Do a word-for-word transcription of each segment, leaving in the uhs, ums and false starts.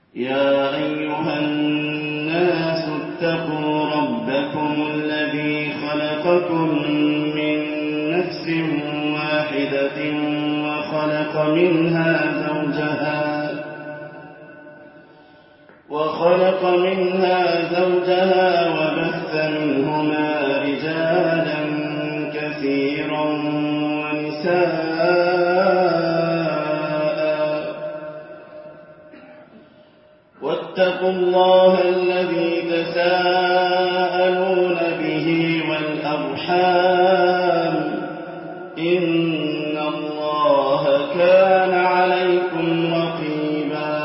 يا أيها الناس اتقوا ربكم الذي خلقكم من نفس واحدة وخلق منها زوجها وخلق منها زوجها وبث منهما رجالا كثيرا ونساء واتقوا الله الذي تساءلون به والأرحام إن الله كان عليكم رقيبا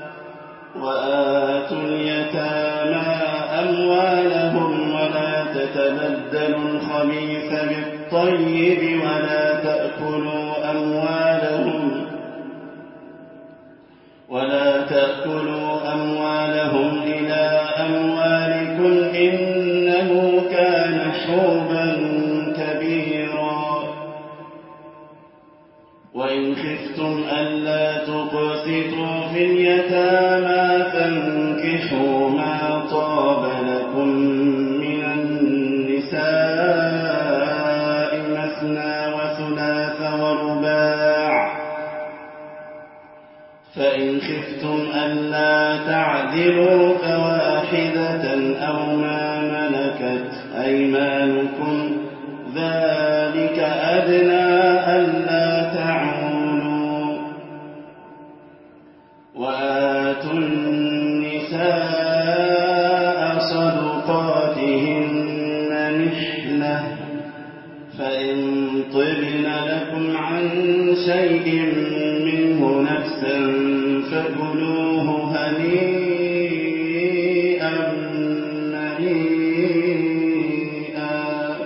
وآتوا اليتامى أموالهم ولا تتبدلوا الخبيث بالطيب ولا تأكلوا أموالهم ولا تأكلوا أموالهم إلى أموالكم إنه كان حوبا كبيرا وإن خفتم ألا تقسطوا في اليتامى فانكحوا ما طاب لكم من النساء مثنى وثلاث ورباع فإن خفتم ألا تعدلوا فواحدة أو ما ملكت أيمانكم ذلك أدنى ألا تعولوا وآتوا النساء صدقاتهن نحلة فإن طبن لكم عن شيء منه نفسا فكلوه هنيئا مريئا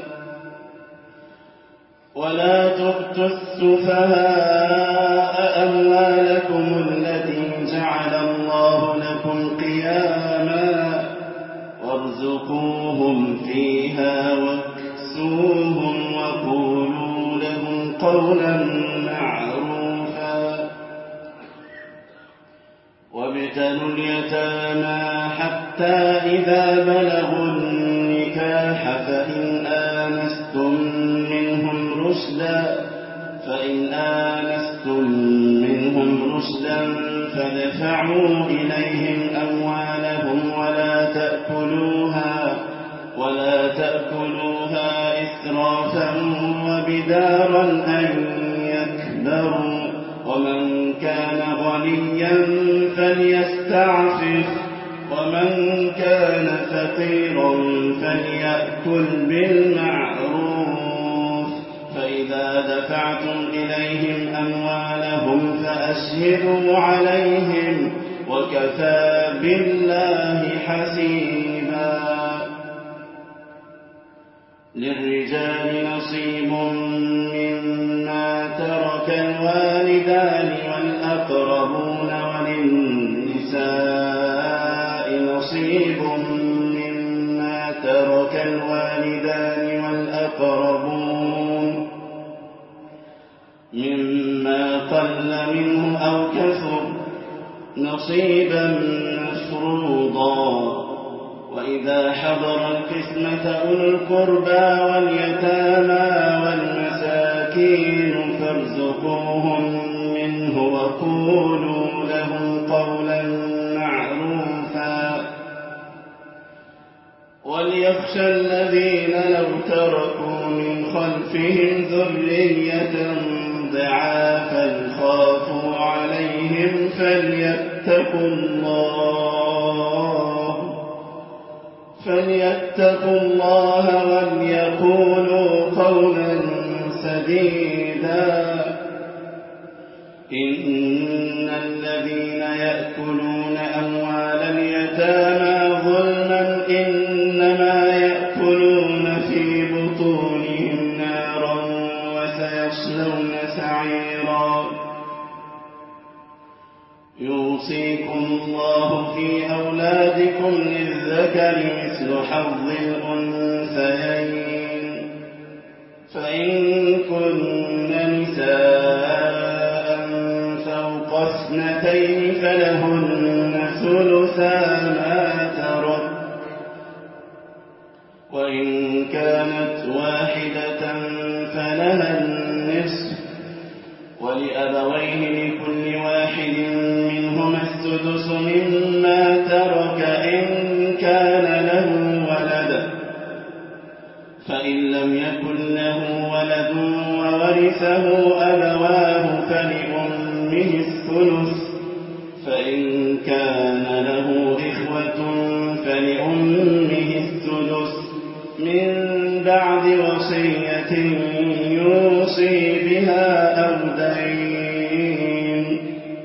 ولا تؤتوا السفهاء أموالكم التي جعل الله لكم قياما وارزقوهم فيها واكسوهم وقولوا لهم قولا معروفا وابتلوا اليتامى حتى إذا بلغوا النكاح فإن آنستم منهم رشدا فإن آنستم منهم رشدا فادفعوا إليهم أموالهم ولا تأكلوها ولا تأكلوها إسرافا وبدارا أن يكبروا ومن كان غنيا فليستعفف ومن كان فقيرا فليأكل بالمعروف فإذا دفعتم إليهم أموالهم فأشهدوا عليهم وكفى بالله حسيبا للرجال نصيب مما ترك الوالدان والأقربون وللنساء نصيب مما ترك الوالدان والأقربون مما قل منه أو كثر نصيبا مفروضا وإذا حضر القسمة أولو القربى واليتامى والمساكين فارزقوهم منه وقولوا لهم قولا معروفا وليخشى الذين لو تركوا من خلفهم ذرية ضعافا خافوا عليهم فليتقوا الله فليتقوا الله وليقولوا قولا سديدا إن الذين يأكلون أموال اليتامى ظلما إنما يأكلون في بطونهم نارا وسيصلون سعيرا يوصيكم الله في أولادكم للذكر مثل حظ الأنثيين فإن كن نساء فوق اثنتين فلهن ثلث السدس مما ترك إن كان له ولد، فإن لم يكن له ولد وورثه أبواه فلأمه الثلث، فإن كان له إخوة فلأمه الثلث من بعد وصية يوصي بها أو دين.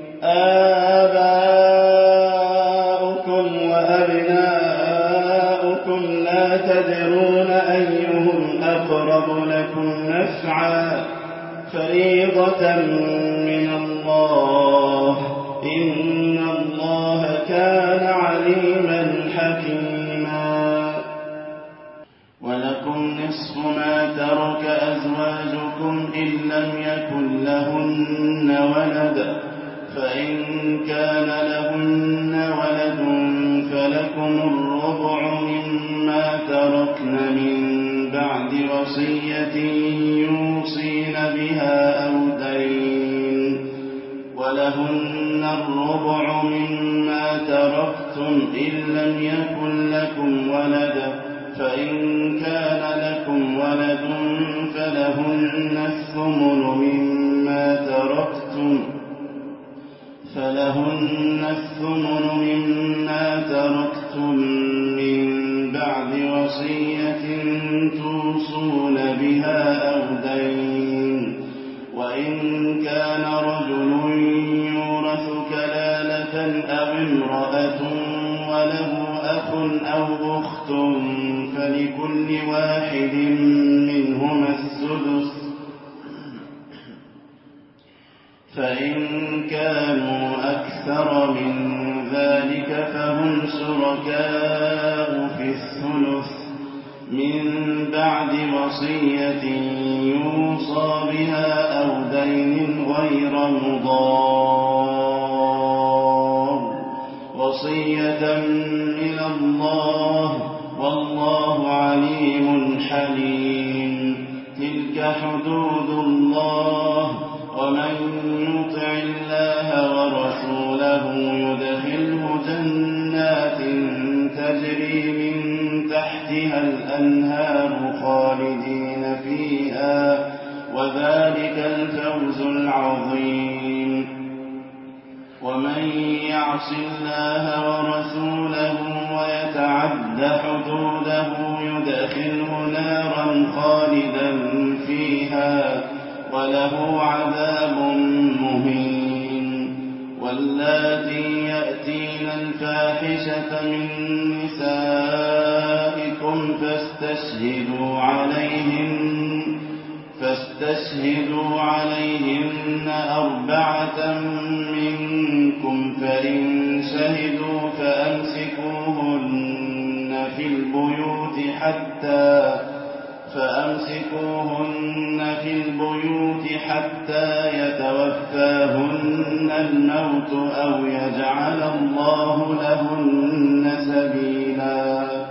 آباؤكم وأبناؤكم لا تدرون أيهم أقرب لكم نفعا، فريضة من الله، إن الله كان عليما حكيما. ولكم نصف ما ترك أزواجكم إن لم يكن لهن ولد، فإن كان لهن ولد فلكم الربع مما تركن من بعد وصية يوصين بها أو دين، ولهن الربع مما تركتم إن لم يكن لكم ولد، فإن كان لكم ولد فلهن الثمن مما تركتم فلهن الثمن مما تركتم من بعد وصية توصون بها أو دين. وإن كان رجل يورث كلالة أو امرأة وله أخ أو أخت فلكل واحد منهما السدس، فإن كانوا أكثر من ذلك فهم شركاء في الثلث من بعد وصية يوصى بها أو دين غير مضار، وصية من الله، والله عليم حليم. تلك حدود الله، ومن يطع الله ورسوله يدخله جنات تجري من تحتها الأنهار خالدين فيها، وذلك الفوز العظيم. ومن يعص الله ورسوله ويتعد حدوده يدخله نارا خالدا فيها وله عذاب مهين. واللاتي يأتين الفاحشة من نسائكم فاستشهدوا عليهن فاستشهدوا عليهن أربعة منكم، فإن شهدوا فأمسكوهن في البيوت حتى فأمسكوهن في البيوت حتى يتوفاهن الموت أو يجعل الله لهن سبيلا.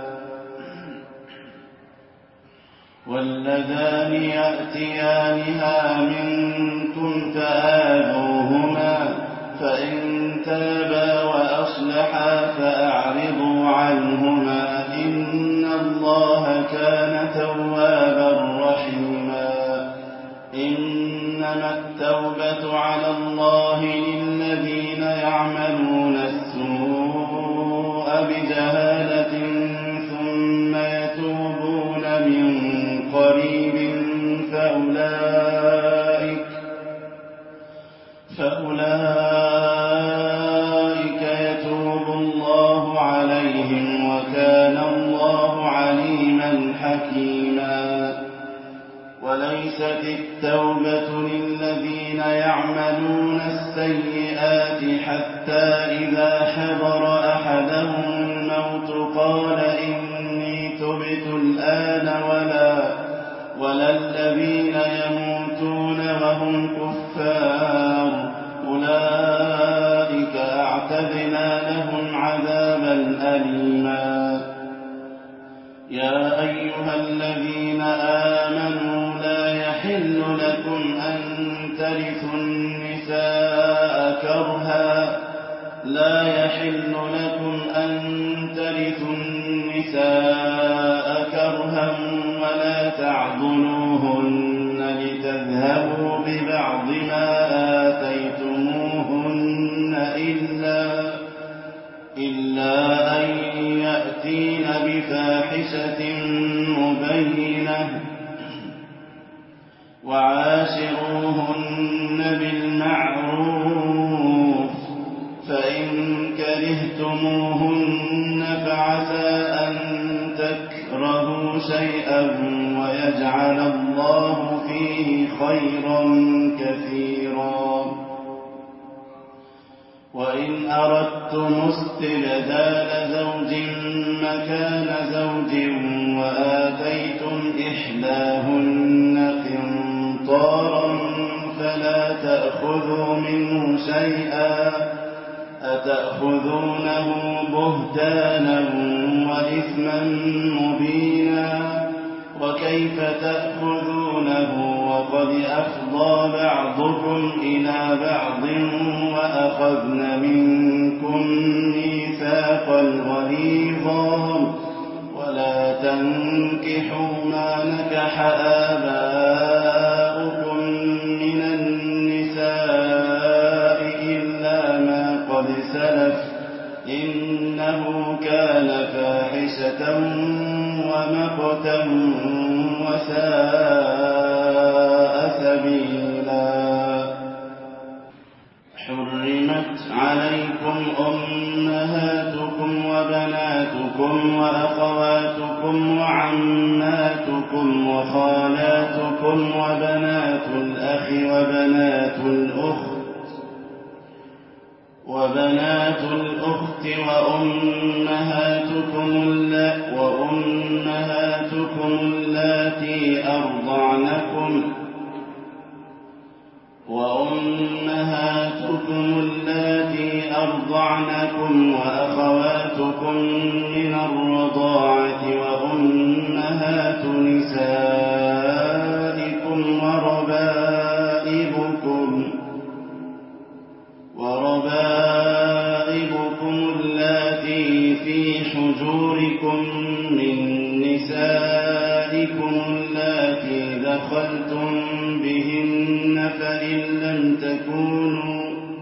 واللذان يأتيانها منكم فآذوهما، فإن تابا وأصلحا فأعرضوا عنهما، إن الله كان توابا رحيما. إنما التوبة على الله للذين يعملون السوء بجهالة ثم يتوبون من قريب فأولئك فأولئك يتوب الله عليهم، وكان الله عليما حكيما. وليست التوبة للذين يعملون السيئات حتى إذا حضر أحدهم الموت قال إني تبت الآن ولا ولا الذين يموتون وهم كفار، أولئك أعتدنا لهم عذابا أليما. يا أيها الذين آمنوا لا يحل لكم أن ترثوا النساء كرها لا يحل لكم أن ترثوا النساء كرها ولا تعضلوهن لتذهبوا ببعض ما آتيتموهن إلا, إلا أن يأتين بفاحشة مبينة وعاشروهن بالمعروف فإن كرهتموهن فعسى أن تكرهوا شيئا ويجعل الله فيه خيرا كثيرا. وإن أردتم استبدال زوج مكان زوج وآتيتم إحداهن قنطارا فلا تأخذوا منه شيئا أتأخذونه بهتانا وإثما مبينا وكيف تأخذونه وقد أفضى بعضكم إلى بعض وأخذن منكم ميثاقا غليظا ولا تنكحوا ما نكح آباؤكم من النساء إلا ما قد سلف إنه كان فاحشة ومقتا وساء سبيلا. حرمت عليكم أمهاتكم وبناتكم وأخواتكم وعماتكم وخالاتكم وبنات الأخ وبنات الأخت وبنات الأخت وأمهاتكم وأمهاتكم اللاتي أرضعنكم وأمهاتكم اللاتي أرضعنكم وأخواتكم من الرضاعة وأمهات نسائكم وربائبكم وربائبكم اللاتي في حجوركم من نسائكم اللاتي دخلتم بهن فإن لم تكونوا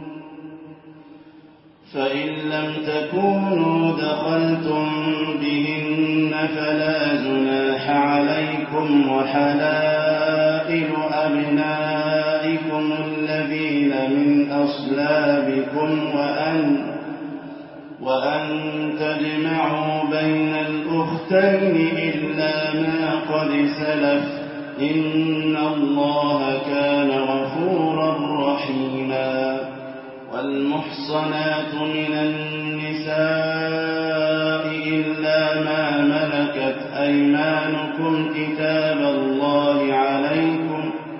فإن لم تكونوا دخلتم بهن فلا جناح عليكم وحلائل أبنائكم الذين من أصلابكم وأن وأن تجمعوا بين الأختين إلا ما قد سلف إن الله كان غفورا رحيما. والمحصنات من النساء إلا ما ملكت أيمانكم كتاب الله عليكم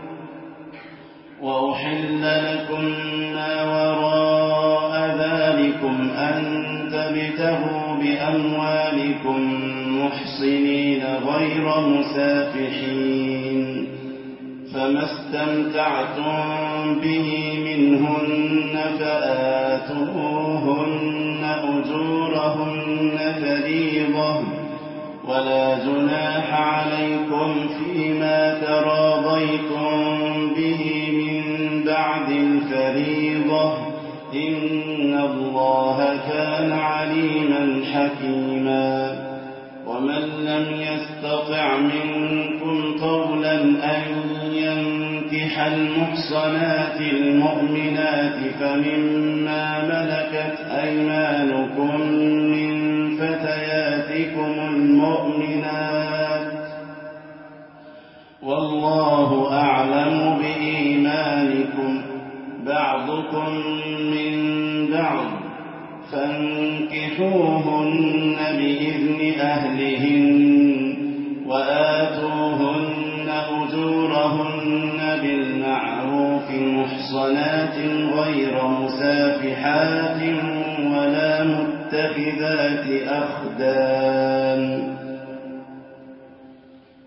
وأحل لكم ما وراء ذلكم أن تبتغوا بأموالكم محصنين غير مسافحين فما استمتعتم به منهن فآتوهن أجورهن فريضة ولا جناح عليكم فيما تراضيتم به من بعد الفريضة إن الله كان عليما حكيما. ومن لم يستطع منكم طولا أن ينكح المحصنات المؤمنات فمما ملكت أيمانكم من فتياتكم المؤمنات والله أعلم بإيمانكم بعضكم من بعض فانكحوهن بإذن أهلهن وآتوهن أجورهن بالمعروف محصنات غير مسافحات ولا متخذات أخدان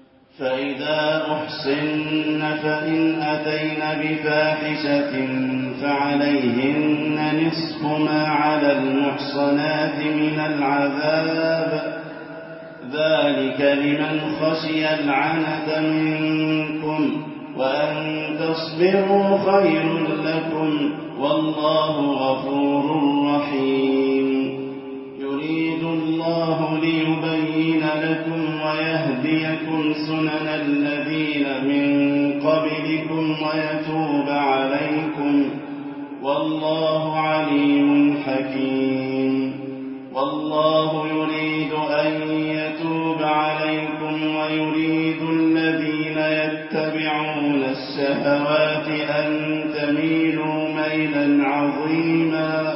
فإذا أحصن فإن أتين بفاحشة فعليهن نصف ما على المحصنات من العذاب ذلك لمن خشي العنة منكم وأن تصبروا خير لكم والله غفور رحيم يريد الله ليبين لكم ويهديكم سنن الذين من قبلكم ويتوب عليكم والله عليم حكيم والله يريد أن يتوب عليكم ويريد الذين يتبعون الشهوات أن تميلوا ميلا عظيما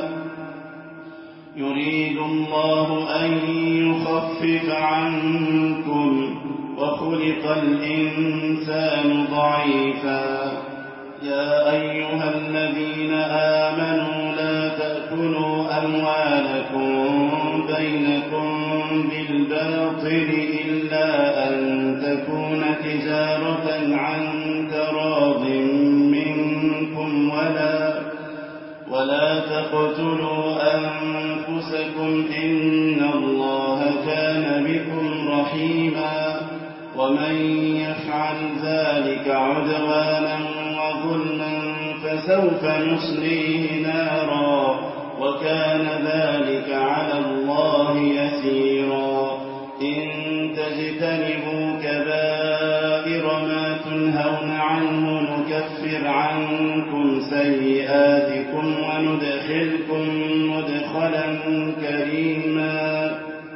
يريد الله أن يخفف عنكم وخلق الإنسان ضعيفا يا أيها الذين آمنوا لا تأكلوا أموالكم بينكم بالباطل إلا أن تكون تجارة عن تراض منكم ولا ولا تقتلوا أنفسكم إن الله كان بكم رحيما ومن يفعل ذلك عدوانا وظلما فسوف نصليه نارا وكان ذلك على الله يسيرا إن تجتنبوا كبائر ما تنهون عنه نكفر عنكم سيئاتكم وندخلكم مدخلا كريما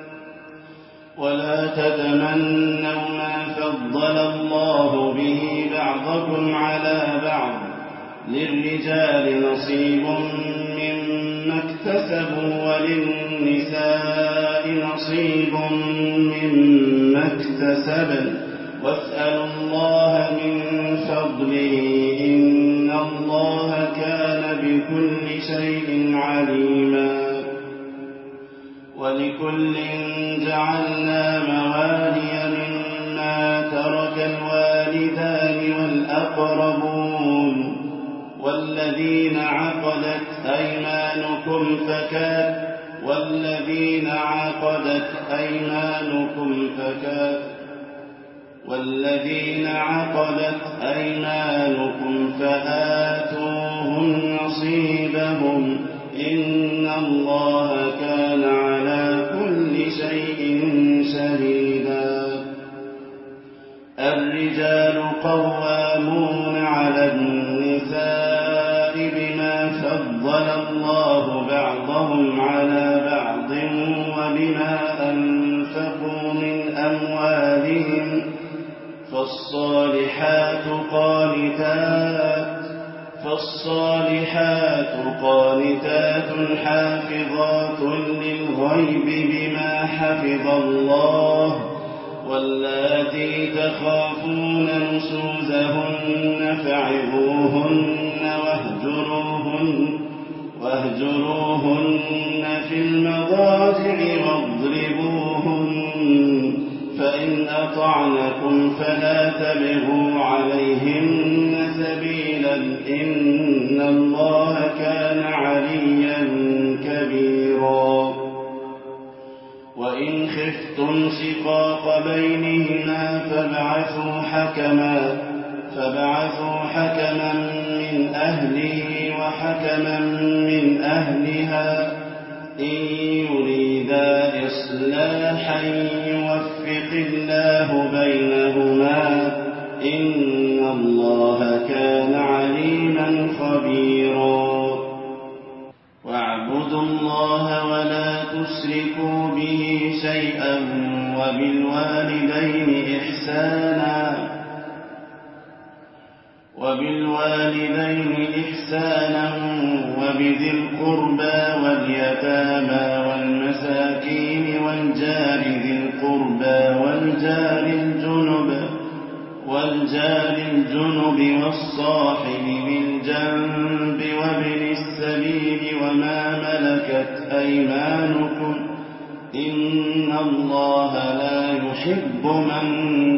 ولا تتمنوا ما فضل الله به بعضكم على بعض للرجال نصيب مما اكتسبوا وللنساء نصيب مما اكتسبن واسألوا الله من فضله إن الله كان بكل شيء عليما ولكل جعلنا موالي مما ترك الوالدان والأقربون والذين عقدت أيمانكم فكات والذين عقدت أيمانكم فكات والذين عقدت أيمانكم فآتوهم نصيبهم إن الله كان على كل شيء شهيدا الرجال قوامون على النساء بما فضل الله بعضهم على بعض وبما أنفقوا من أموالهم فالصالحات قانتات فالصالحات قانتات حافظات للغيب بما حفظ الله واللاتي تخافون نشوزهن فعظوهن واهجروهن واهجروهن في المضاجع واضربوهن فإن أطعنكم فلا تبغوا عليهن سبيلا إن الله كان عليا كبيرا وإن خفتم شقاق بينهما فابعثوا حكما فابعثوا حكما من أهله وحكما من أهلها إن يريدا إصلاحا يوفق الله بينهما إن الله كان عليما خبيرا واعبدوا الله ولا تشركوا به شيئا وبالوالدين إحسانا وبالوالدين إحسانا وبذي القربى واليتامى والمساكين والجار ذي القربى والجار الجنب والجار الجنب والصاحب بالجنب وابن السبيل وما ملكت أيمانكم إن الله لا يحب من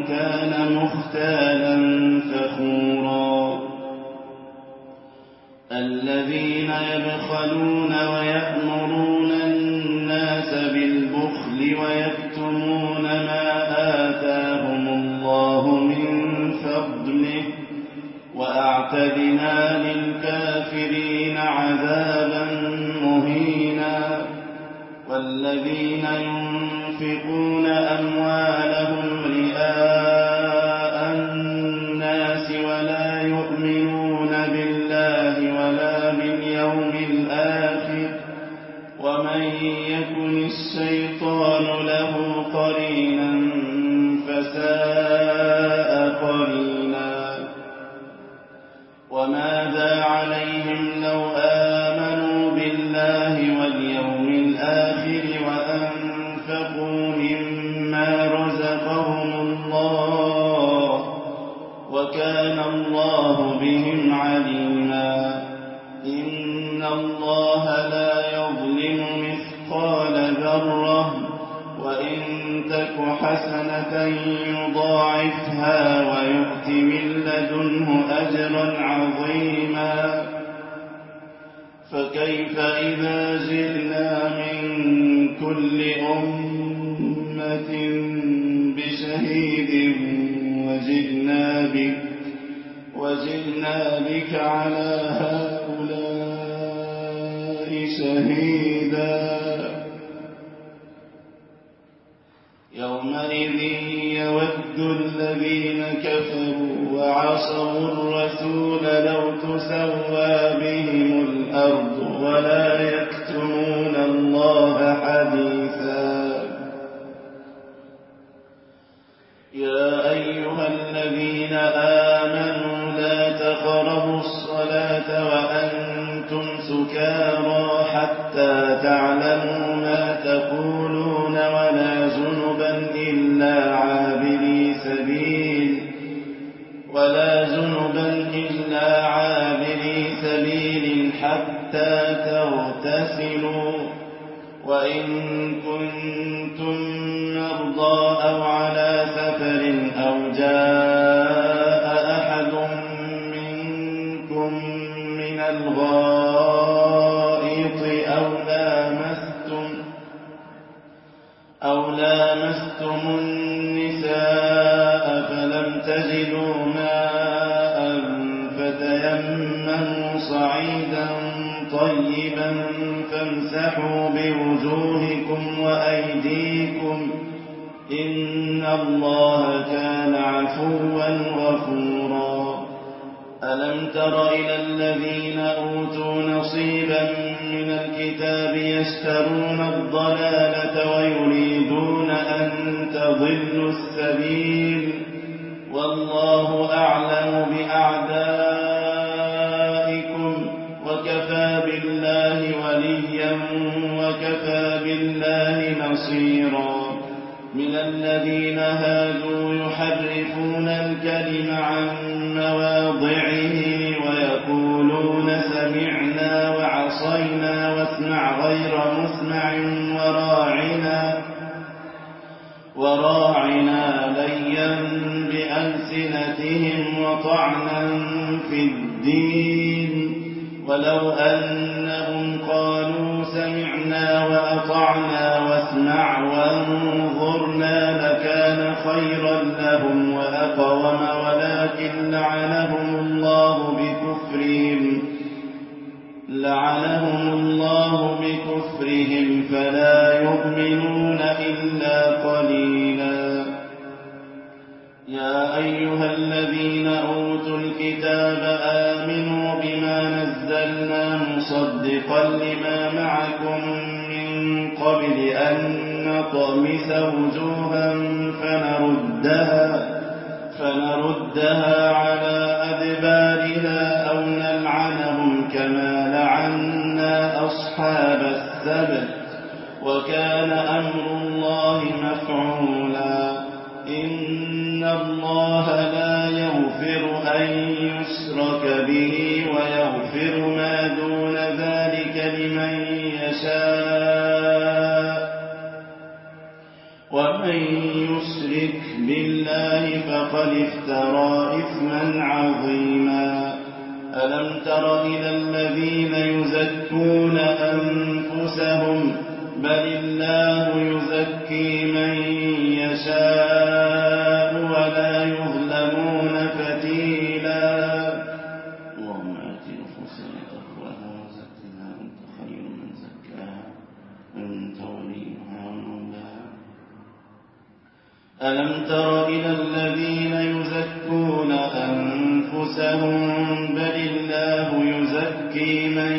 كان مختالا فخورا الذين يبخلون ويأمرون الناس بالبخل ويكتمون ما آتاهم الله من فضله وأعتدنا للكافرين عذابا مهينا والذين ينفقون أموالهم رئاء الناس ولا يؤمنون بالله ولا باليوم الآخر ومن يكن الشيطان له قرينا فساء قرينا وماذا عليهم لو آمنوا بالله واليوم الآخر وأنفقوا مما رزقهم الله وكان الله بهم عليما إن الله لا يظلم مثقال ذرة وإن تك حسنة يضاعفها ويؤت من لدنه أجرا عظيما فكيف إذا جئنا من كل أمة بشهيد وجئنا بك وجئنا بك على هؤلاء شهيدا يومئذ يود الذين كفروا وعصوا الرسول لو تسوى بهم الأرض ولا يكتمون الله حديثا يا أيها الذين آمنوا لا تقربوا الصلاة وأنتم سكارى حتى تعلموا ما تقولون ولا جنبا إلا عابري سبيل ولا جنبا إلا عابري سبيل حتى تغتسلوا وإن كنتم مرضى أو على سفر أو جاء أحد منكم من الغائط أو لامستم أو لامستم النساء فلم تجدوا ماء فتيمموا صعيدا طيبا فامسحوا بوجوهكم وأيديكم إن الله كان عفوا غفورا ألم تر إلى الذين أوتوا نصيبا من الكتاب يشترون الضلالة ويريدون أن تضلوا السبيل والله أعلم بأعدائكم وكفى بالله وليا وكفى بالله نصيرا من الذين هادوا يحرفون الكلم عن مواضعه ويقولون سمعنا وعصينا واسمع غير مسمع وراعنا وراعنا ليا بألسنتهم وطعنا في الدين ولو أنهم قالوا سمعنا وأطعنا واسمع وانظرنا لكان خيرا لهم وأقوم ولكن لعنهم الله بكفرهم لعنهم الله بكفرهم فلا يؤمنون إلا قليلا يا أيها الذين أوتوا الكتاب آمنوا بما نزلنا مصدقا لما معكم من قبل أن نطمس وجوها فنردها فنردها على أدبارها أو نلعنهم كما لعنا أصحاب السبت وكان أمر الله مفعولا إن الله لا يغفر أن يشرك به ويغفر ما دون ذلك لمن يشاء ومن يشرك بالله فقد افترى إثما عظيما ألم تر إلى الذين يزكون أنفسهم بل الله يزكي من يشاء ولا يظلمون فتيلا اللهم آت نفوسنا تقواها وزكها أنت خير من زكاها أنت وليها ومولاها ألم تر إلى الذين يزكون أنفسهم بل الله يزكي من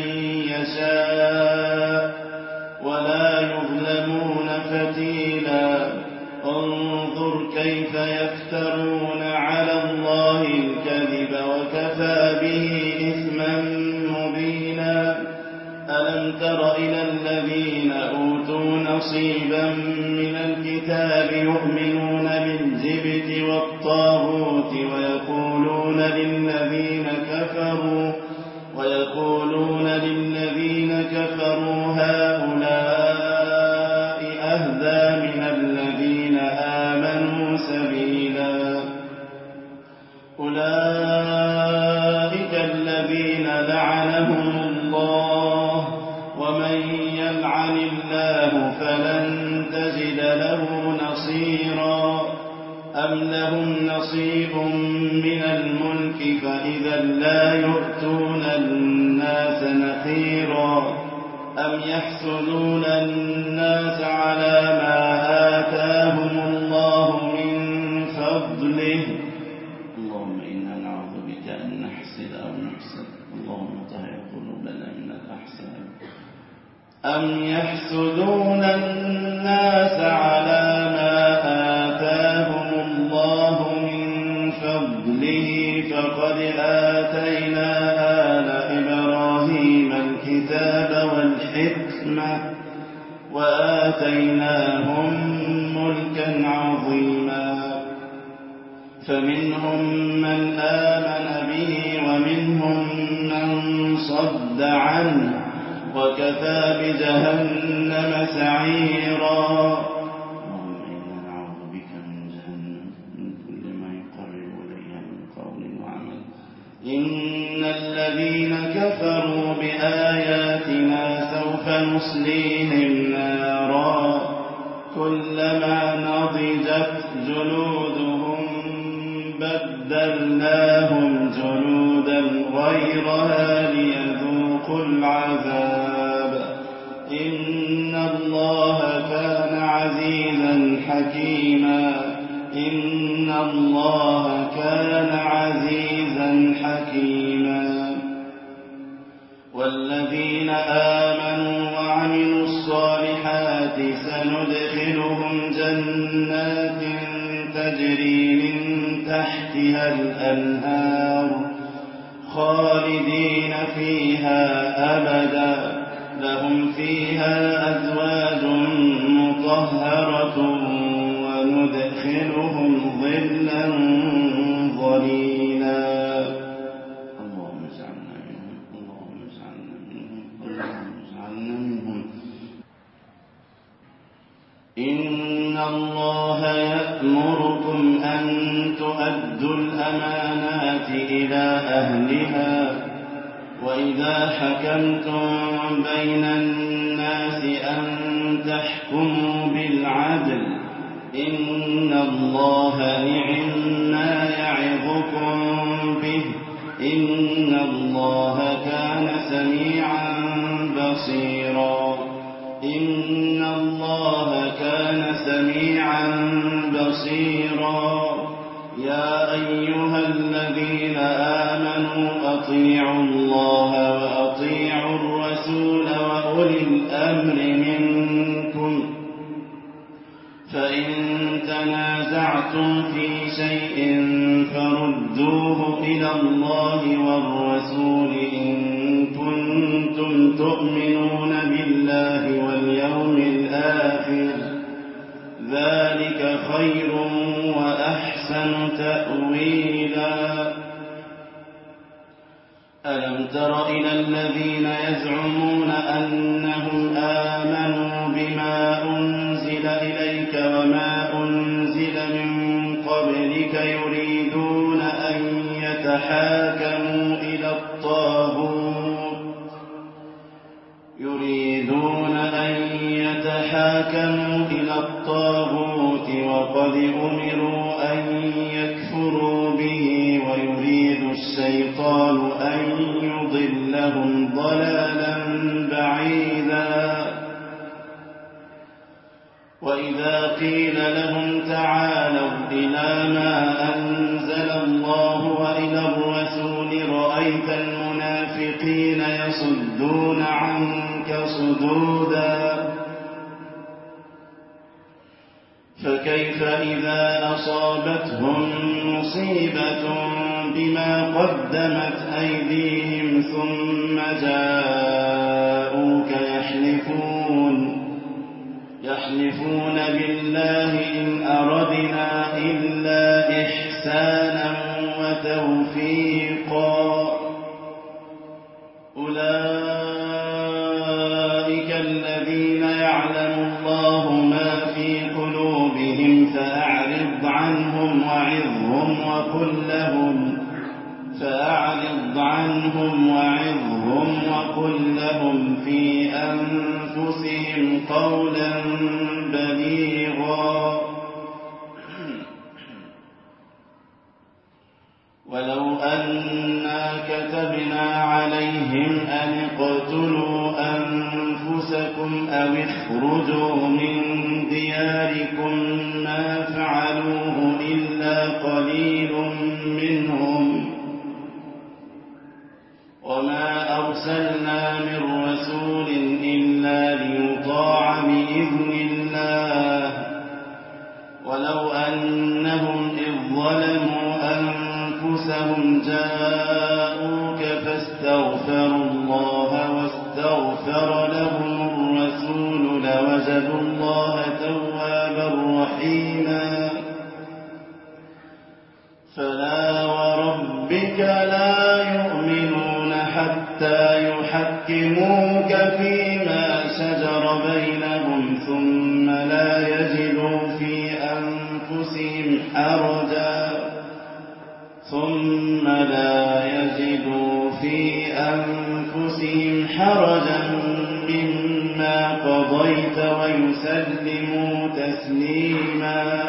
يشاء ولا يظلمون فتيلا انظر كيف يفترون على الله الكذب وكفى به إثما مبينا ألم تر إلى الذين أوتوا نصيبا من الكتاب يؤمنون بالجبت والطاغوت ويقولون للذين كفروا ويقولون للذين كفروا هؤلاء أهدى من الذين آمنوا سبيلا أولئك الذين لعنهم الله ومن يلعن الله فلن تجد له نصيرا أم لهم نصيب من الملك فإذا لا يؤتون الناس نقيرا أم يحسدون الناس على ما آتاهم الله من فضله اللهم إنا نعوذ بك أن نحسد أو نحسد اللهم طهر قلوبنا من الأحساد أم يحسدون الناس على ما آتاهم الله من فضله فقد آتينا آل إبراهيم الكتاب والحكمة وآتيناهم ملكا عظيما فمنهم من آمن به ومنهم من صد عنه وكفى بجهنم سعيرا اللهم إنا نعوذ بك من جهنم من كل ما يقرب إليها من قول وعمل إن الذين كفروا بآياتنا سوف نصليهم نارا كلما نضجت جلودهم بدلناهم جلودا غيرها ليذوقوا العذاب إن الله كان عزيزا حكيما إن الله كان عزيزا حكيما والذين آمنوا وعملوا الصالحات سندخلهم جنات تجري من تحتها الأنهار خالدين فيها أبدا لهم فيها أزواج مطهرة وندخلهم ظلا ظليلا اللهم اجعلنا منهم اللهم اجعلنا منهم اللهم اجعلنا منهم إن الله يأمركم أن تؤدوا الأمانات إلى أهلها وإذا حكمتم بين الناس أن تحكموا بالعدل إن الله نعما يعظكم به إن الله كان سميعا بصيرا إن الله كان سميعا بصيرا يا أيها الذين آمنوا أطيعوا الله وأطيعوا الرسول وأولي الأمر منكم فإن تنازعتم في شيء فردوه إلى الله والرسول إن كنتم تؤمنون بالله واليوم الآخر ذلك خير وأحسن تأويلا ألم تر إلى الذين يزعمون أنهم آمنوا بما أنزل إليك وما أنزل من قبلك يريدون أن يتحاكموا إلى الطاغوت يتحاكموا إلى الطاغوت وقد أمروا أن يكفروا به ويريد الشيطان أن يضلهم ضلالا بعيدا وإذا قيل لهم تعالوا إلى ما أنزل الله وإلى الرسول رأيت المنافقين يصدون عنك صدودا فكيف إذا أصابتهم مصيبة بما قدمت أيديهم ثم جاءوك يحلفون يحلفون بالله إن أردنا إلا إحسانا وتوفيقا أولئك الذين يعلم الله ما في قلوبهم فأعرض عنهم وعظهم وقل لهم فأعرض عنهم وعظهم وقل لهم في أنفسهم قولا بليغا ولو أنا كتبنا عليهم أن اقتلوا أنفسكم أو اخرجوا من دياركم ما فعلوه إلا قليل منهم وما أرسلنا من رسول إلا ليطاع بإذن الله ولو أنهم إذ ظلموا أنفسهم جاءوك فاستغفروا الله واستغفر لهم الرسول لوجدوا الله توابا رحيما فلا وربك لا يؤمنون حتى يحكموك فيما شجر بينهم ثم لا يجدوا في أنفسهم حرجا ثم لا يجدوا في أنفسهم حرجا مما قضيت ويسلموا تسليما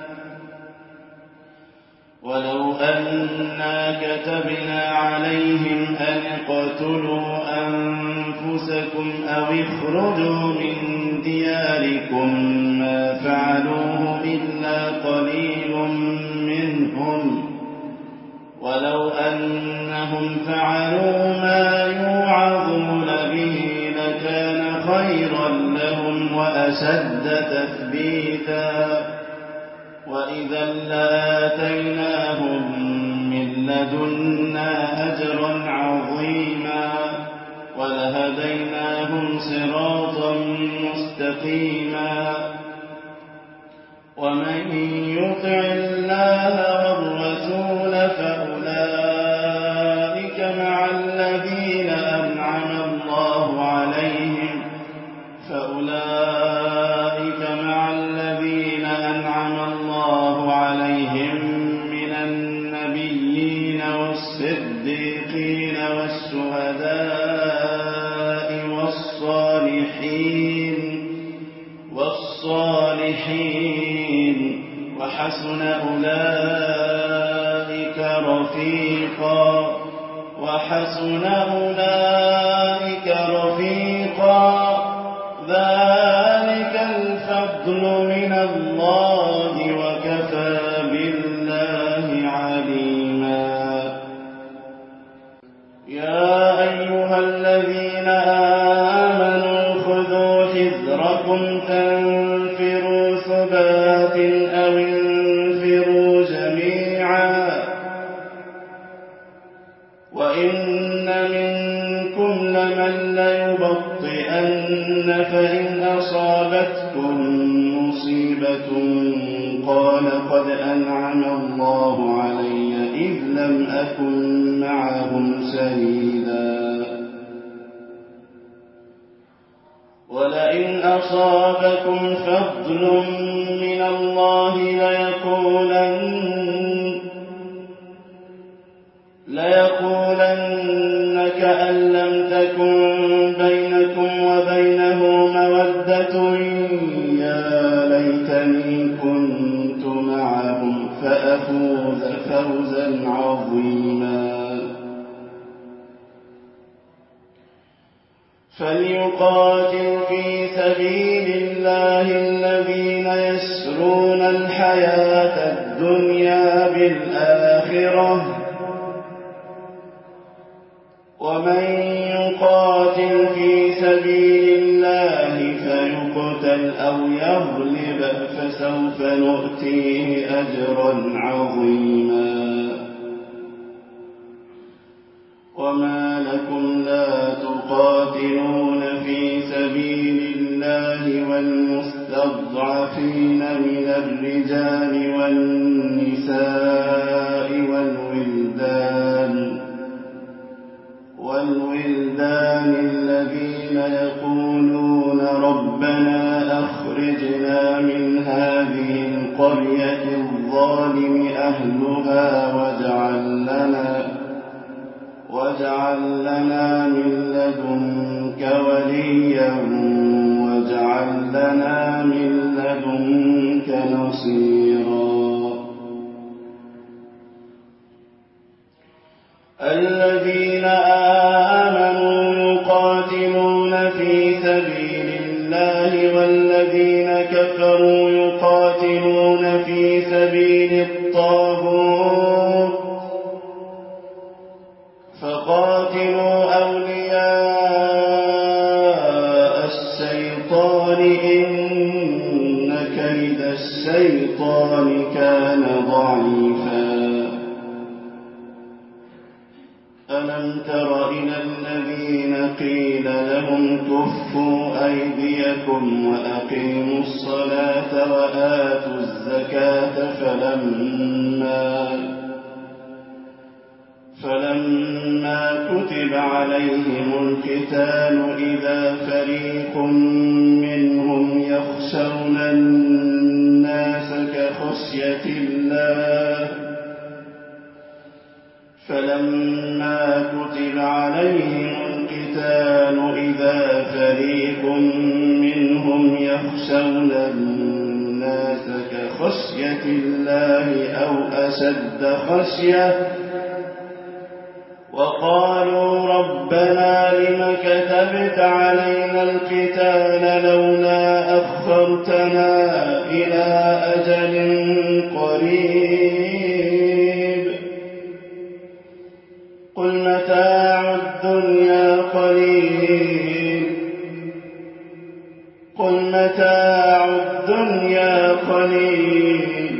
ولو أنا كتبنا عليهم أن اقتلوا أنفسكم أو اخرجوا من دياركم ما فعلوه إلا قليل منهم ولو أنهم فعلوا ما يوعظون به لكان خيرا لهم وأشد تثبيتا وإذا لآتيناهم من لدنا أجرا عظيما ولهديناهم صراطا مستقيما ومن يطع الله والرسول فأولئك مع الذين أنعم الله عليهم فأولئك مع الذين أنعم الله عليهم من النبيين والصديقين والشهداء والصالحين والصالحين وحسن أولئك رفيقا وحسن أولئك رفيقا ذلك الفضل من الله وكفى بالله عليما يا أيها الذين آمنوا خذوا حذركم تنفروا ثبات أو انفروا جميعا وإن منكم لمن ليبطئن فإن أصابتكم مصيبة قال قد أنعم الله علي إذ لم أكن معهم شهيدا ولئن أصابكم فضل من الله ليقولن ليقولن كأن لم تكن بينكم وبينه مودة يا ليتني كنت معهم فأفوز فوزا عظيما فليقاتل في سبيل الله الذين يسرون الحياة الدنيا بالآخرة ومن يقاتل في سبيل الله فيقتل أو يغلب فسوف نؤتيه أجرا عظيما وما لكم لا تقاتلون في سبيل الله والمستضعفين من الرجال والنساء والولدان والولدان الذين يقولون ربنا أخرجنا من هذه القرية الظالم أهلها واجعل لنا واجعل لنا من لدنك وليا واجعل لنا من لدنك نصيرا الذين آمنوا يقاتلون في سبيل الله والذين كفروا يقاتلون في سبيل الطاغوت فقاتلوا أولياء الشيطان إن كيد الشيطان كان ضعيفا ألم تر إلى الذين قيل لهم كفوا أيديكم وأقيموا الصلاة وآتوا الزكاة فلما فلما كتب عليهم القتال إذا فريق منهم يخشون الناس كخشية الله فلما كتب عليهم القتال إذا فريق منهم يخشون الناس كخشية الله أو أشد خشية وقالوا ربنا لم كتبت علينا القتال لولا أخرتنا إلى أجل قريب قل متاع الدنيا قليل قل متاع الدنيا قليل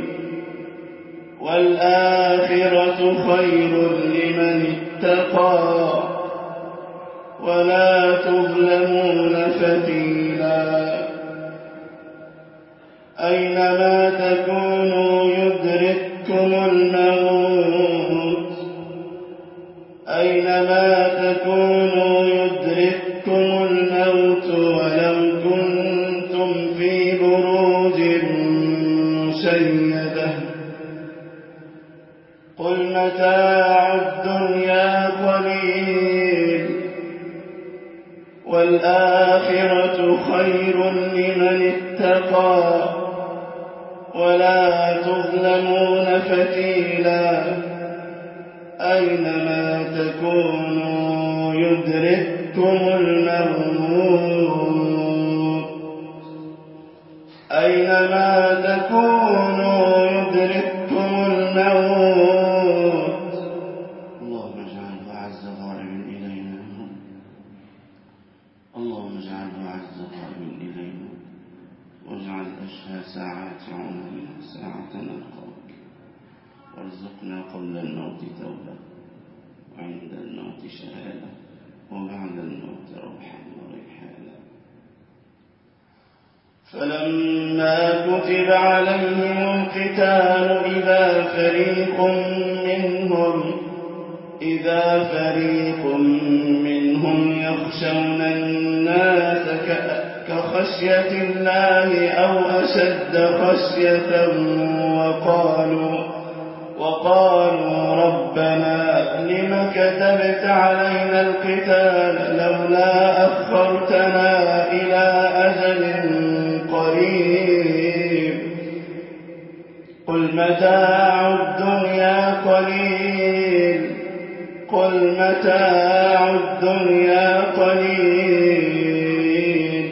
والآخرة خير لمن اتقى ولا تظلمون فتيلا أينما تكونوا يدرككم الموت أينما تكونوا يدرككم الموت ولو كنتم في بروج مشيدة قل متاع الدنيا قليل والآخرة خير لمن اتقى ولا تظلمون فتيلا أينما تكونوا يدرككم الموت أينما تكونوا يدرككم الموت اللهم اجعله أعز ظالم إلينا اللهم اجعله أعز ظالم إلينا واجعل أشهى ساعات عمرنا ساعة نلقاك وارزقنا قبل الموت توبة وعند الموت شهادة وبعد الموت روحا وريحانا فلما كتب عليهم القتال إذا فريق منهم إذا فريق منهم يخشون الناس كخشية الله أو أشد خشية وقالوا وقالوا ربنا لم كتبت علينا القتال لولا أخرتنا إلى أجل قريب قل متاع الدنيا قليل قل متاع الدنيا قليل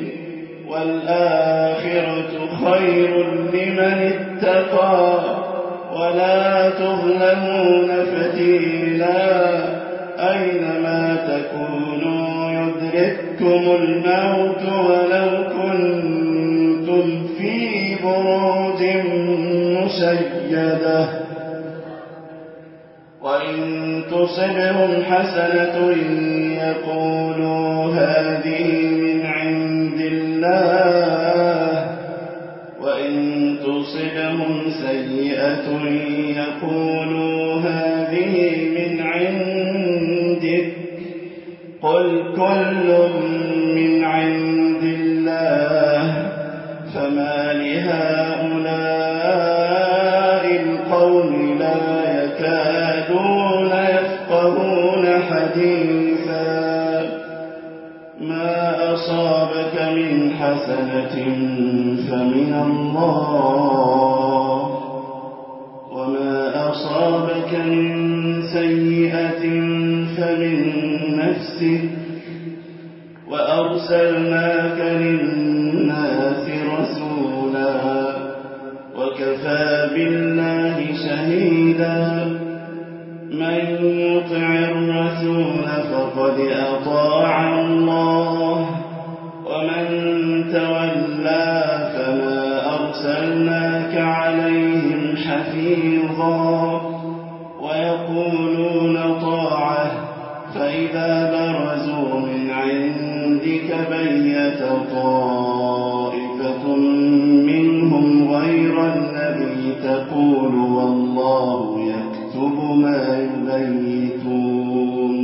والآخرة خير لمن اتقى ولا تظلمون فتيلا أينما تكونوا يدرككم الموت ولو كنتم في بروج مشيدة وإن تصبهم حسنة يقولوا هذه من عند الله وإن تصبهم سيئة يقولوا هذه من عندك قل كل من عند الله فما لهؤلاء القوم لا يكادون يفقهون حديثا ما أصابك من حسنة فمن الله وما أصابك من سيئة فمن نفسك وأرسلناك للناس رسولا وكفى بالله شهيدا من يطع الرسول فقد أطاع الله ومن تولى فما أرسلناك عليهم حفيظا ويقولون طاعة فإذا برزوا من عندك بيت طائفة منهم غير الذي تقول والله يكتب ما يبيتون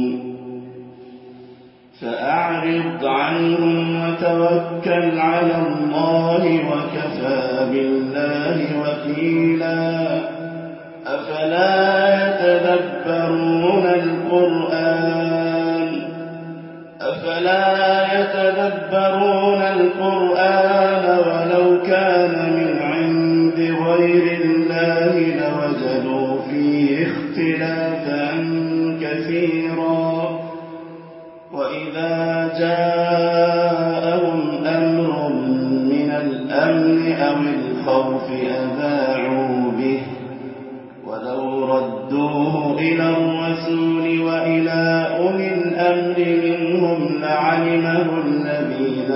فأعرض عنهم وتوكل على الله وكفى بالله وكيلا أفلا يتدبرون القرآن أفلا يتدبرون القرآن ولو كان من عند غير الله لوجدوا فيه اختلافا كثيرا وإذا جاءهم أمر من الأمن أو الخوف أذاعوا به ولو ردوه إلى الرسول وإلى أولي الأمر منهم لعلمه الذين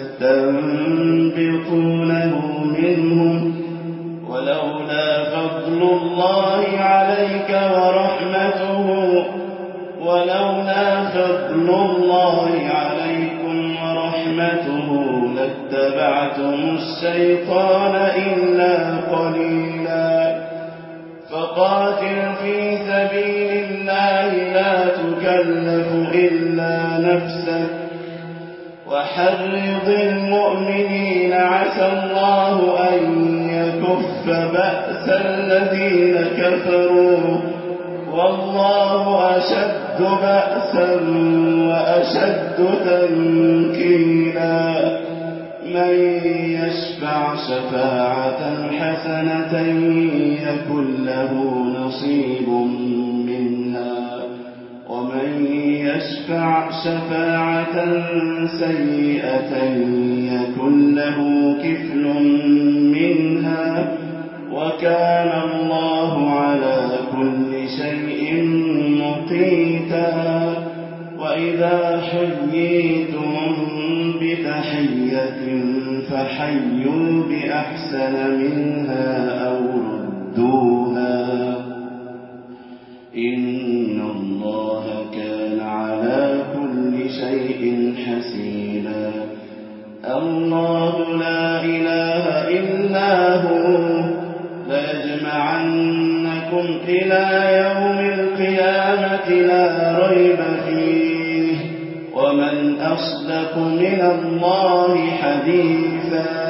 يستنبطونه منهم ولولا فضل الله عليك ورحمته ولولا فضل الله عليكم ورحمته لاتبعتم الشيطان إلا قليلا فقاتل في سبيل الله لا تكلف إلا نفسك وحرض المؤمنين عسى الله أن يكف بأس الذين كفروا والله أشد بأسا وأشد تنكيلا من يشفع شفاعة حسنة يكن له نصيب منها ومن يشفع شفاعة سيئة يكن له كفل منها وكان الله على كل شيء مقيتا وإذا حييتم بتحية فحيوا بأحسن منها أو ردوها إن الله كان على كل شيء حسيبا الله لا إله إلا هو ليجمعنكم إلى يوم القيامة لا ريب فيه ومن أصدق من الله حديثا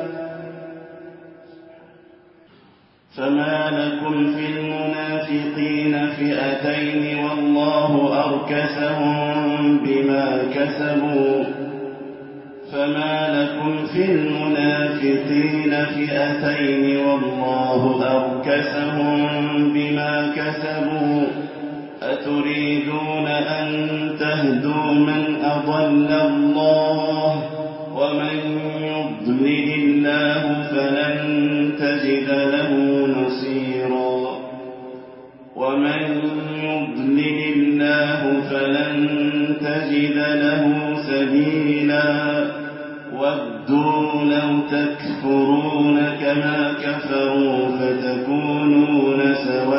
فما لكم في المنافقين فئتين والله أركسهم بما كسبوا فما لكم في المنافقين الشياطين فئتين والله أركسهم بما كسبوا أتريدون أن تهدوا من أضل الله ومن يضلل الله فلن تجد له نصيرا ومن يضلل الله فلن تجد له سبيلا ودوا لو تكفرون كما كفروا فتكونون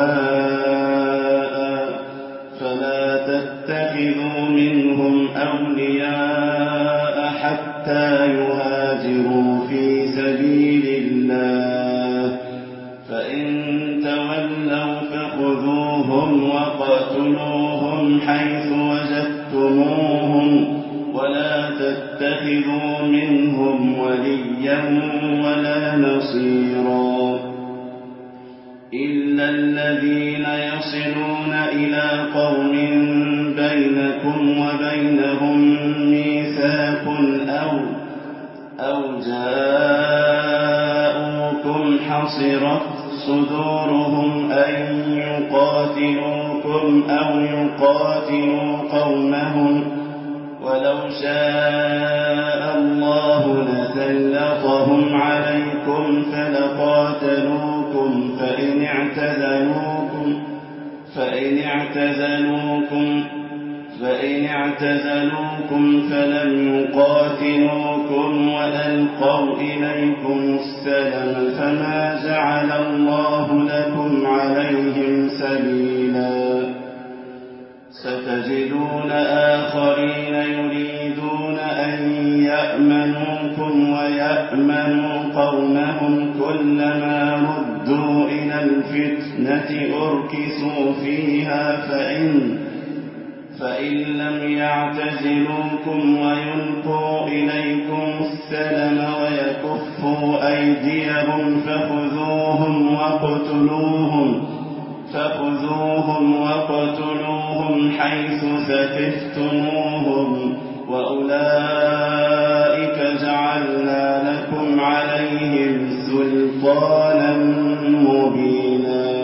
سواء فلا تتخذوا منهم أولياء حتى يهاجروا في سبيل الله فإن تولوا فخذوهم وقتلوهم حيث وجدتموهم ولا تتخذوا منهم وليا ولا نصيرا إلا الذين يصلون إلى قوم بينكم وبينهم ميثاق أو أو جاءوكم حصرت صدورهم أن يقاتلوكم أو يقاتلوا قومهم ولو شاء الله لسلطهم عليكم فلقاتلوكم فإن اعتزلوكم فإن اعتزلوكم فإن اعتزلوكم فلم يقاتلوكم وألقوا إليكم السلم فما جعل الله لكم عليهم سبيلا ستجدون آخرين يريدون أن يأمنوكم ويأمنوا قومهم كلما ردوا إلى الفتنة أركسوا فيها فإن فإن لم يعتزلوكم ويلقوا إليكم السلم ويكفوا أيديهم فخذوهم وقتلوهم فخذوهم وقتلوهم حيث ثقفتموهم وأولئك جعلنا لكم عليهم سلطانا مبينا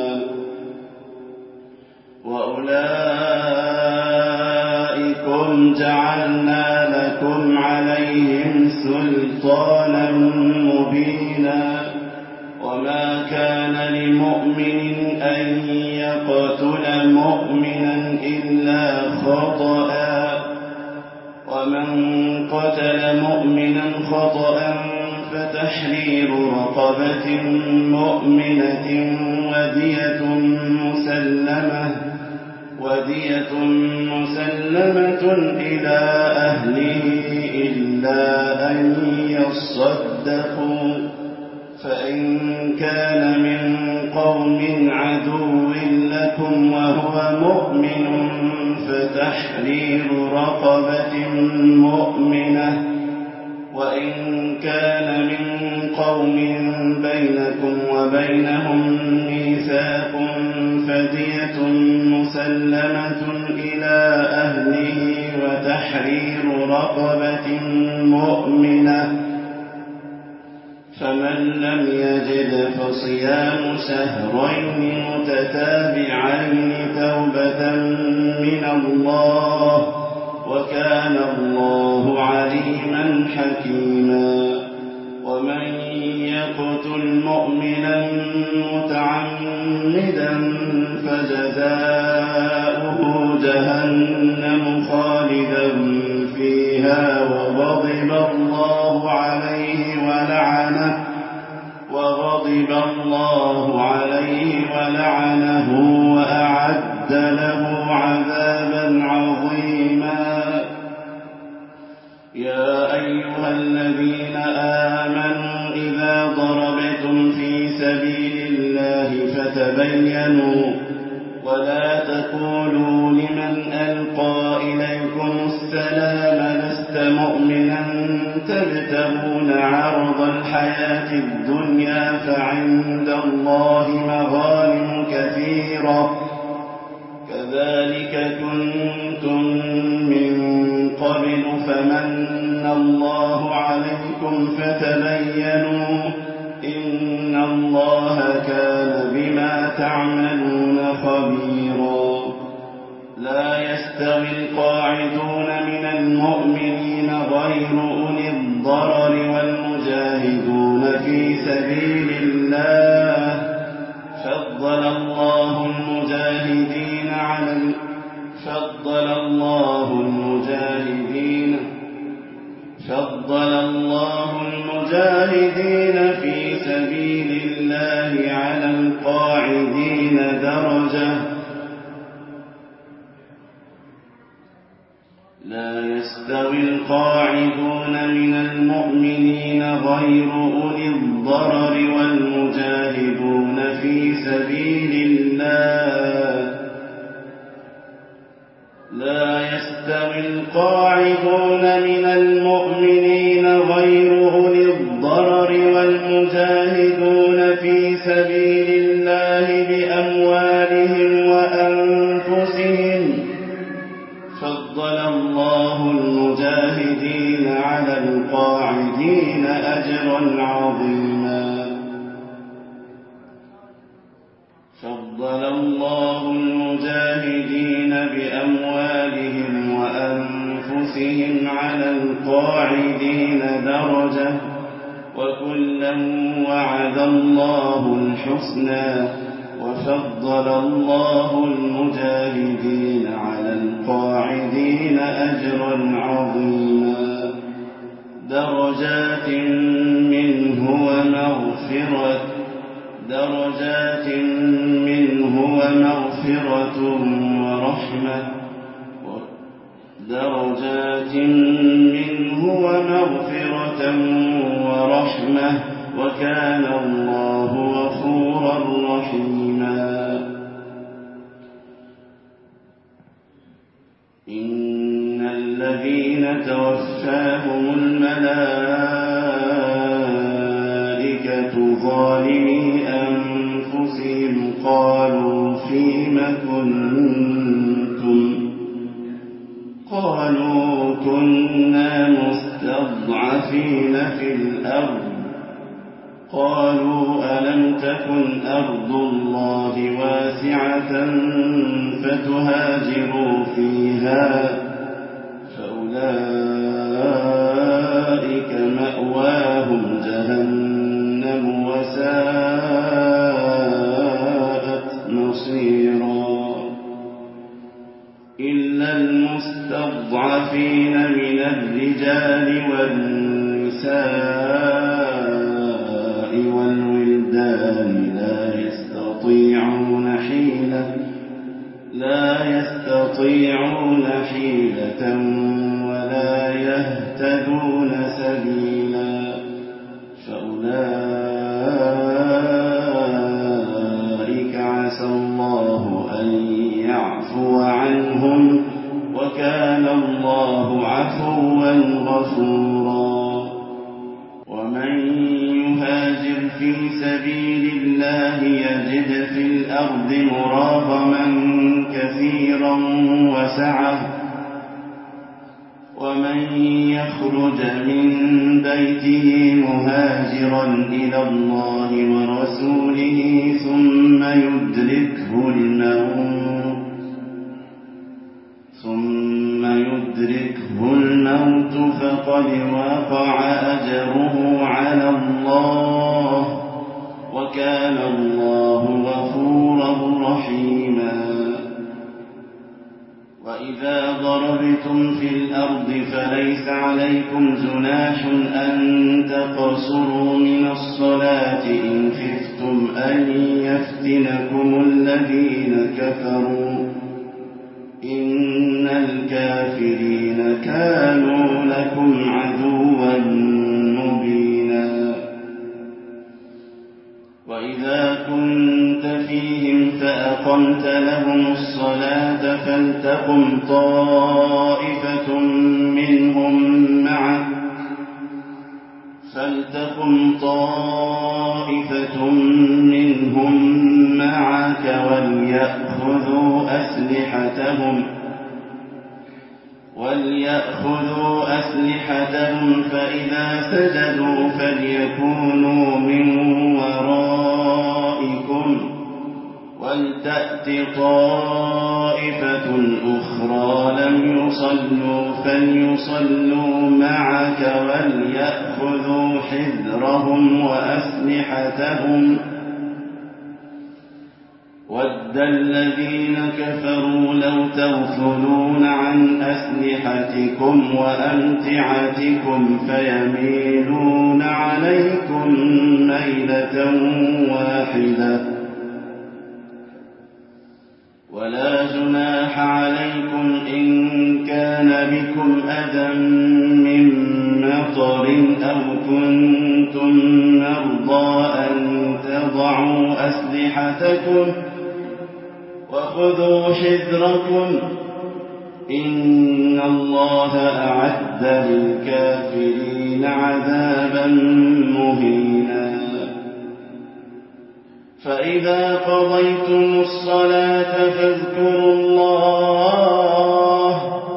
وأولئكم جعلنا لكم عليهم سلطانا مبينا وما كان لمؤمن أن يقتل مؤمنا إلا خطأ ومن قتل مؤمنا خطأ فتحرير رقبة مؤمنة ودية مسلمة ودية مسلمة إلى أهله إلا أن يصدقوا فإن كان من قوم عدو لكم وهو مؤمن فتحرير رقبة مؤمنة وإن كان من قوم بينكم وبينهم ميثاق فدية مسلمة إلى أهله وتحرير رقبة مؤمنة فمن لم يجد فصيام شهرين متتابعين توبة من الله وكان الله عليما حكيما ومن يقتل مؤمنا متعمدا فجزاؤه جهنم خالدا فيها وغضب الله عليه ولعنه وغضب الله عليه ولعنه وأعد له عذابا عظيما يا أيها الذين آمنوا إذا ضربتم في سبيل الله فتبينوا ولا تقولوا لمن ألقى إليكم السلام لست مؤمنا تبتغون عرض الحياة الدنيا فعند الله مغانم كثيرة كذلك كنتم من قبل فمن الله عليكم فتبينوا إن الله كان بما تعملون خبيرا. لا يستوي القاعدون من المؤمنين غير أولي الضرر والمجاهدون في سبيل الله فضل الله المجاهدين على فضل الله المجاهدين فضل الله المجاهدين في سبيل الله على القاعدين درجة. لا يستوي القاعدون من المؤمنين غير أولي الضرر والمجاهدون في سبيل الله لا يستوي القاعدون من المؤمنين غير أولي الضرر والمجاهدون في سبيل الله بأموالهم وأنفسهم فضل الله المجاهدين على القاعدين أجرا عظيما. فضل الله المجاهدين بأموالهم وأنفسهم على القاعدين درجة وكلا وعد الله الحسنى وفضل الله المجاهدين على القاعدين أجرا عظيما. درجات منه ومغفرة درجات منه ومغفرة ورحمة درجات منه ومغفرة ورحمة وكان الله غفورا رحيما. إن الذين توفاهم الملائكة ظالمي أنفسهم قالوا فيم كنتم قالوا كنا مستضعفين في الأرض قالوا ألم تكن أرض الله واسعة فتهاجروا فيها فأولئك مأواهم جهنم وساءت مصيرا. إلا المستضعفين من الرجال والنساء والولدان لا يستطيعون حيلة لا يستطيعون حيلة ولا يهتدون سبيلا فأولئك عسى الله أن يعفو عنهم وكان الله عفوا غفورا. ومن يهاجر في سبيل الله يجد في الأرض مراغما كثيرا وسعة ومن يخرج من بيته مهاجرا إلى الله ورسوله ثم يدركه الموت ثم يدركه الموت فقد وقع أجره على الله وكان الله غفورا رحيما. وإذا ضربتم في الأرض فليس عليكم جناح أن تقصروا من الصلاة إن خفتم أن يفتنكم الذين كفروا إن الكافرين كانوا لكم عدوا مبينا. وإذا كنت فيهم فأقمت لهم الصلاة فلتقم طائفة منهم معك فلتقم طائفة منهم معك وليأخذوا أسلحتهم وليأخذوا أسلحتهم فإذا سجدوا فليكونوا من ورائكم ولتأت طائفة أخرى لم يصلوا فليصلوا معك وليأخذوا حذرهم وأسلحتهم ود الذين كفروا لو تغفلون عن أسلحتكم وأمتعتكم فيميلون عليكم ميلة واحدة ولا جناح عليكم إن كان بكم أذى من مطر أو كنتم مرضى أن تضعوا أسلحتكم وخذوا حذركم إن الله أعد للكافرين عذابا مهينا فإذا قضيتم الصلاة فاذكروا الله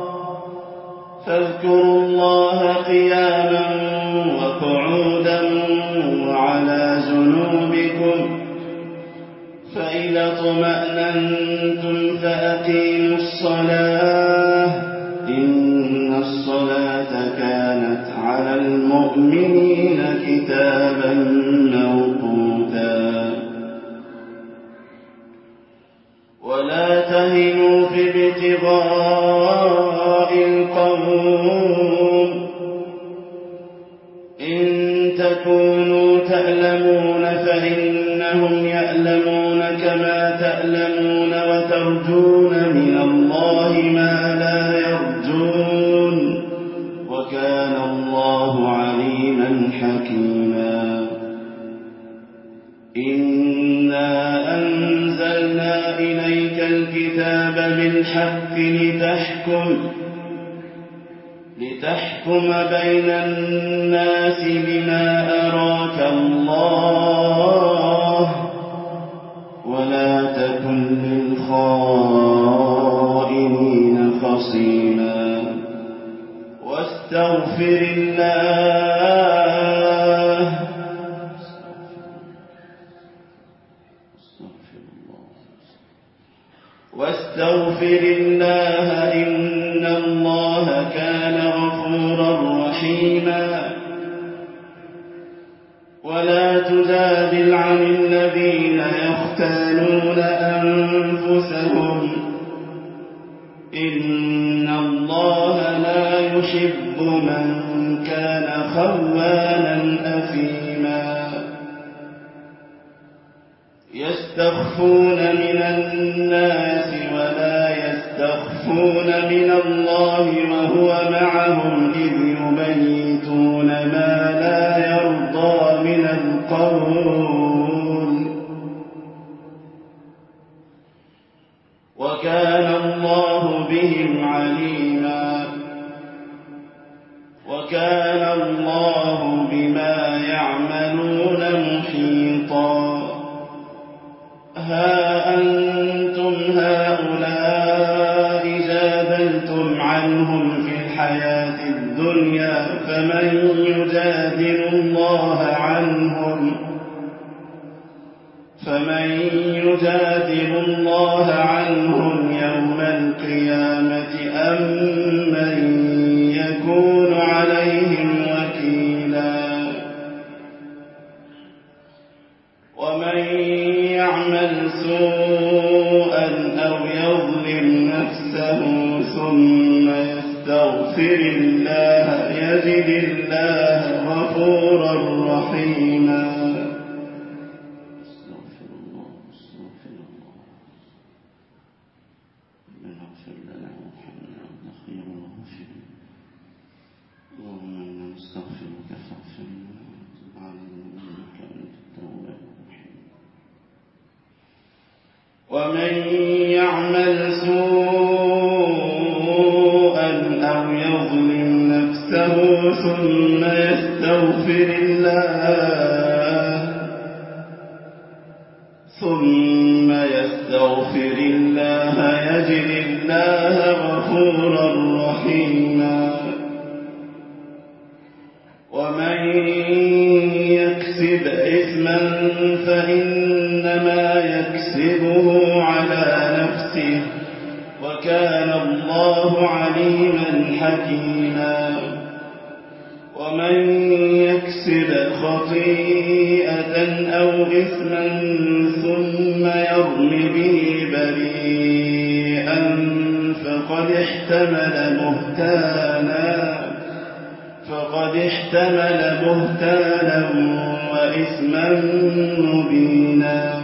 فاذكروا الله قياما وقعودا وعلى جنوبكم فإذا اطمأننتم فأقيموا الصلاة إن الصلاة كانت على المؤمنين كتابا موقوتا ولا تهنوا في ابتغاء القوم إن تكونوا تألمون فإنهم يألمون كما تألمون وترجون من الله ما لا يرجون وكان الله عليما حكيما إنا أنزلنا إليك الكتاب بالحق لتحكم لتحكم بين الناس بما أراك الله ولا تكن للخائنين خصيما واستغفر الله واستغفر الله إن الله كان غفورا رحيما ولا تجادل عن الذين يختانون أنفسهم إن الله لا يحب من كان خوانا أثيما يستخفون من الناس ولا يستخفون من الله وهو معهم إذ يبيتون ما لا يرضى من القول وكان الله بهم عليما وكان الله بما يعملون محيطا ها أنتم هؤلاء جادلتم عنهم في الحياة الدنيا فمن يجادل الله عنهم فمن يجادل الله عنهم يوم القيامة أم من يكون عليهم وكيلا ومن يعمل سوءا أو يظلم نفسه ثم يستغفر الله يجد الله غفورا رحيما استغفر الله استغفر الله ربنا اغفر لنا وارحمنا وانت خير الغافرين اللهم انا نستغفرك فاغفر لنا وتب علينا انك انت التواب الرحيم ومن يعمل سوءا أو يظلم نفسه ثم يستغفر الله ثم يستغفر الله يجد الله غفورا رحيما إثما فإنما يكسبه على نفسه وكان الله عليما حكيما ومن يكسب خطيئة أو إثما ثم يرم به بريئا فقد احتمل بهتانا فقد احتمل بهتانا وإثما مبينا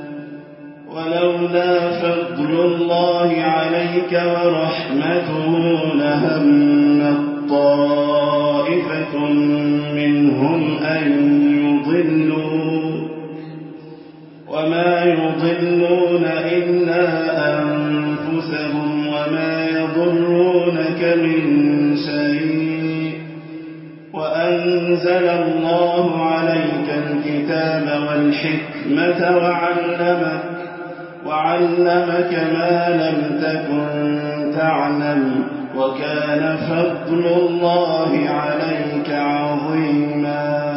ولولا فضل الله عليك ورحمته لهم طائفة منهم أن يضلوا وما يضلون إلا أنفسهم وما يضرونك من شيء وأنزل الله عليك الكتاب والحكمة وعلمك وعلمك ما لم تكن تعلم وكان فضل الله عليك عظيما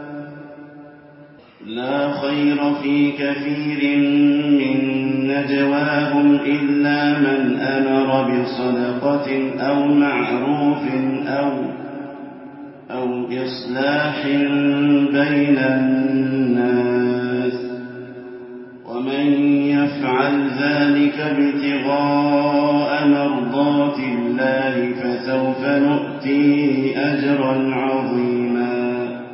لا خير في كثير من نجواهم إلا من أمر بصدقة أو معروف أو أو إصلاح بين الناس ومن يفعل ذلك ابتغاء مرضات الله فسوف نؤتيه أجرا عظيما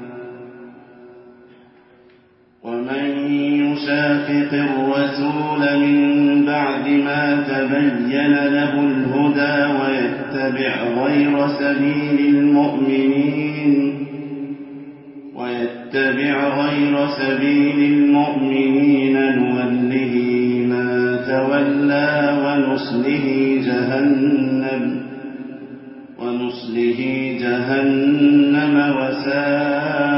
ومن يشاقق الرسول من بعد ما تبين له الهدى ويتبع غير سبيل المؤمنين ويتبع غير سبيل المؤمنين نوله ما تولى ونصله جهنم ونصله جهنم وساءت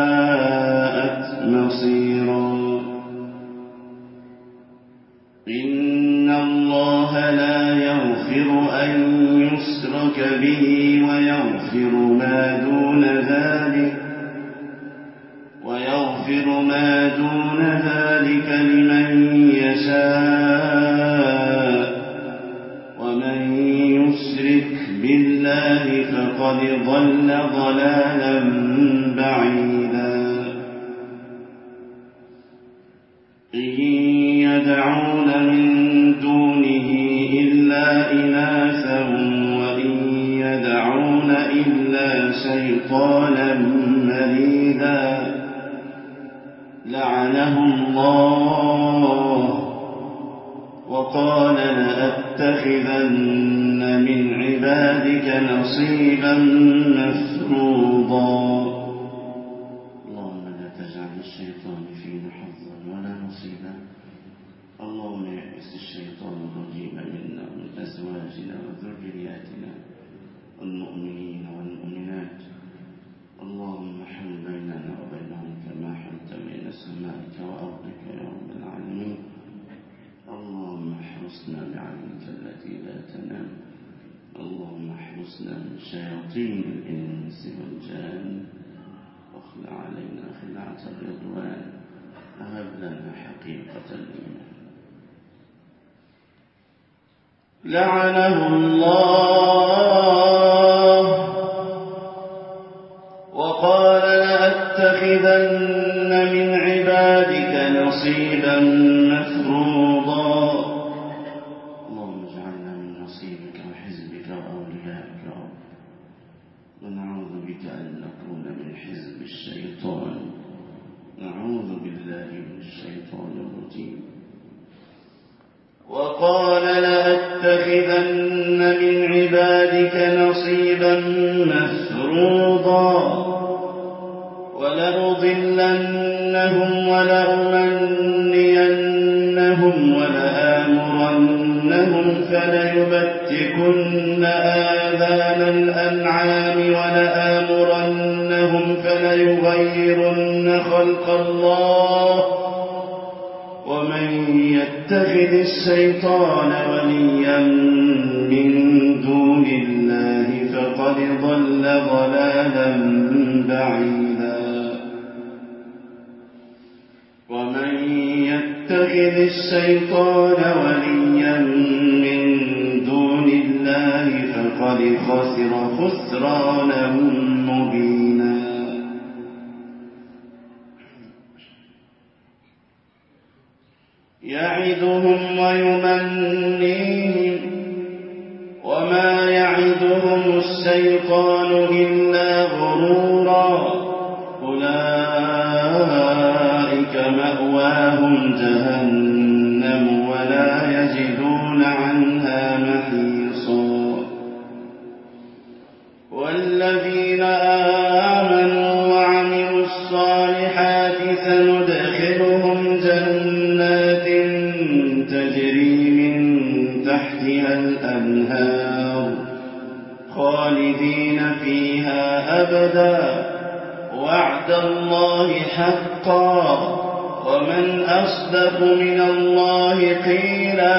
مصيرا إن الله لا يغفر أن يشرك به ويغفر ما دون ذلك ويغفر ما دون ذلك لمن يشاء ومن يشرك بالله فقد ضل ضلالا بعيدا إن يدعون من دونه إلا إناثا وإن يدعون إلا شيطانا مريدا لعنه الله وقال لأتخذن من عبادك نصيبا مفروضا اللهم لا تجعل الشيطان فينا حظا ولا نصيبا اللهم يئس الشيطان الرجيم منا ومن أزواجنا وذرياتنا والمؤمنين والمؤمنات اللهم حل بيننا وبينهم كما حلت بين سمائك وأرضك يا رب العالمين اللهم احرسنا بعينك التي لا تنام اللهم احرسنا من شياطين الإنس والجان واخلع علينا خلعة الرضوان وهب لنا حقيقة الإيمان لعنه الله وقال لأتخذن من عبادك نصيبا مفروضا اللهم اجعلنا من نصيبك وحزبك وأوليائك يا رب ونعوذ بك أن نكون من حزب الشيطان نعوذ بالله من الشيطان الرجيم وقال لأتخذن من عبادك نصيبا مفروضا ولأضلنهم ولأمنينهم ولآمرنهم فليبتكن آذان الأنعام ولآمرنهم فليغيرن خلق الله ومن يتخذ الشيطان وليا من دون الله فقد ضل ضلالا بعيدا يتخذ الشيطان وليا من دون الله فقد خسر خسرانا مبينا. يعدهم ويمنيهم وما يعدهم الشيطان إلا غرورا. أولئك مأواهم جهنم ولا يجدون عنها محيصا. والذين آمنوا وعملوا الصالحات سندخلهم جنات تجري من تحتها الأنهار خالدين فيها أبدا وعد الله حقا ومن أصدق من الله قيلا.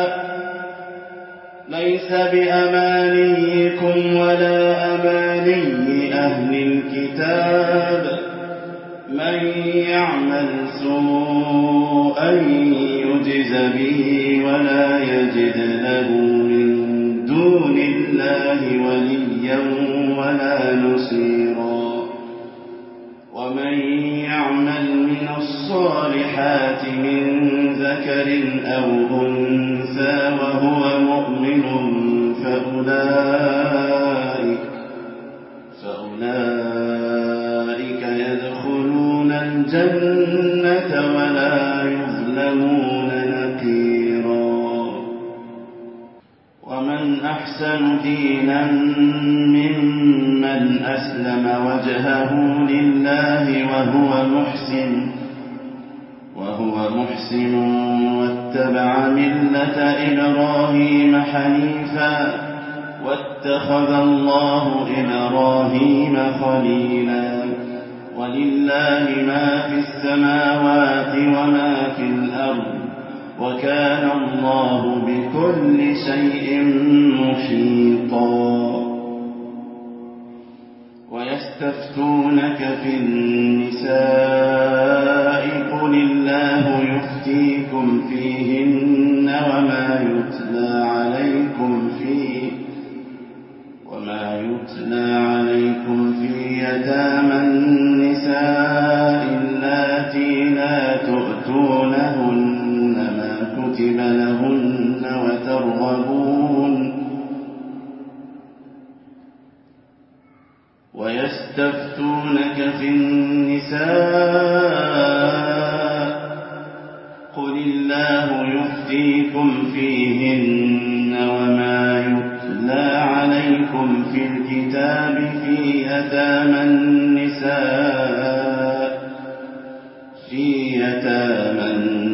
ليس بأمانيكم ولا أماني أهل الكتاب من يعمل سوءا يجز به ولا يجد له من دون الله وليا ولا نصيرا. ومن يعمل من الصالحات من ذكر أو أنثى وهو مؤمن فأولئك, فأولئك يدخلون الجنة ولا يظلمون نقيرا. ومن أحسن دينا ممن أسلم وجهه لله وهو محسن وهو محسن واتبع ملة إبراهيم حنيفا واتخذ الله إبراهيم خليلا. ولله ما في السماوات وما في الأرض وكان الله بكل شيء محيطا. ويستفتونك في النساء قل الله يفتيكم فيهن وما يتلى عليكم فيه وما يتلى عليكم في يتامى النساء اللاتي لا تؤتونهن ما كتب لهن وترغبون ويستفتونك في النساء قل الله يفتيكم فيهن وما يتلى عليكم في الكتاب في يتامى النساء في يتامى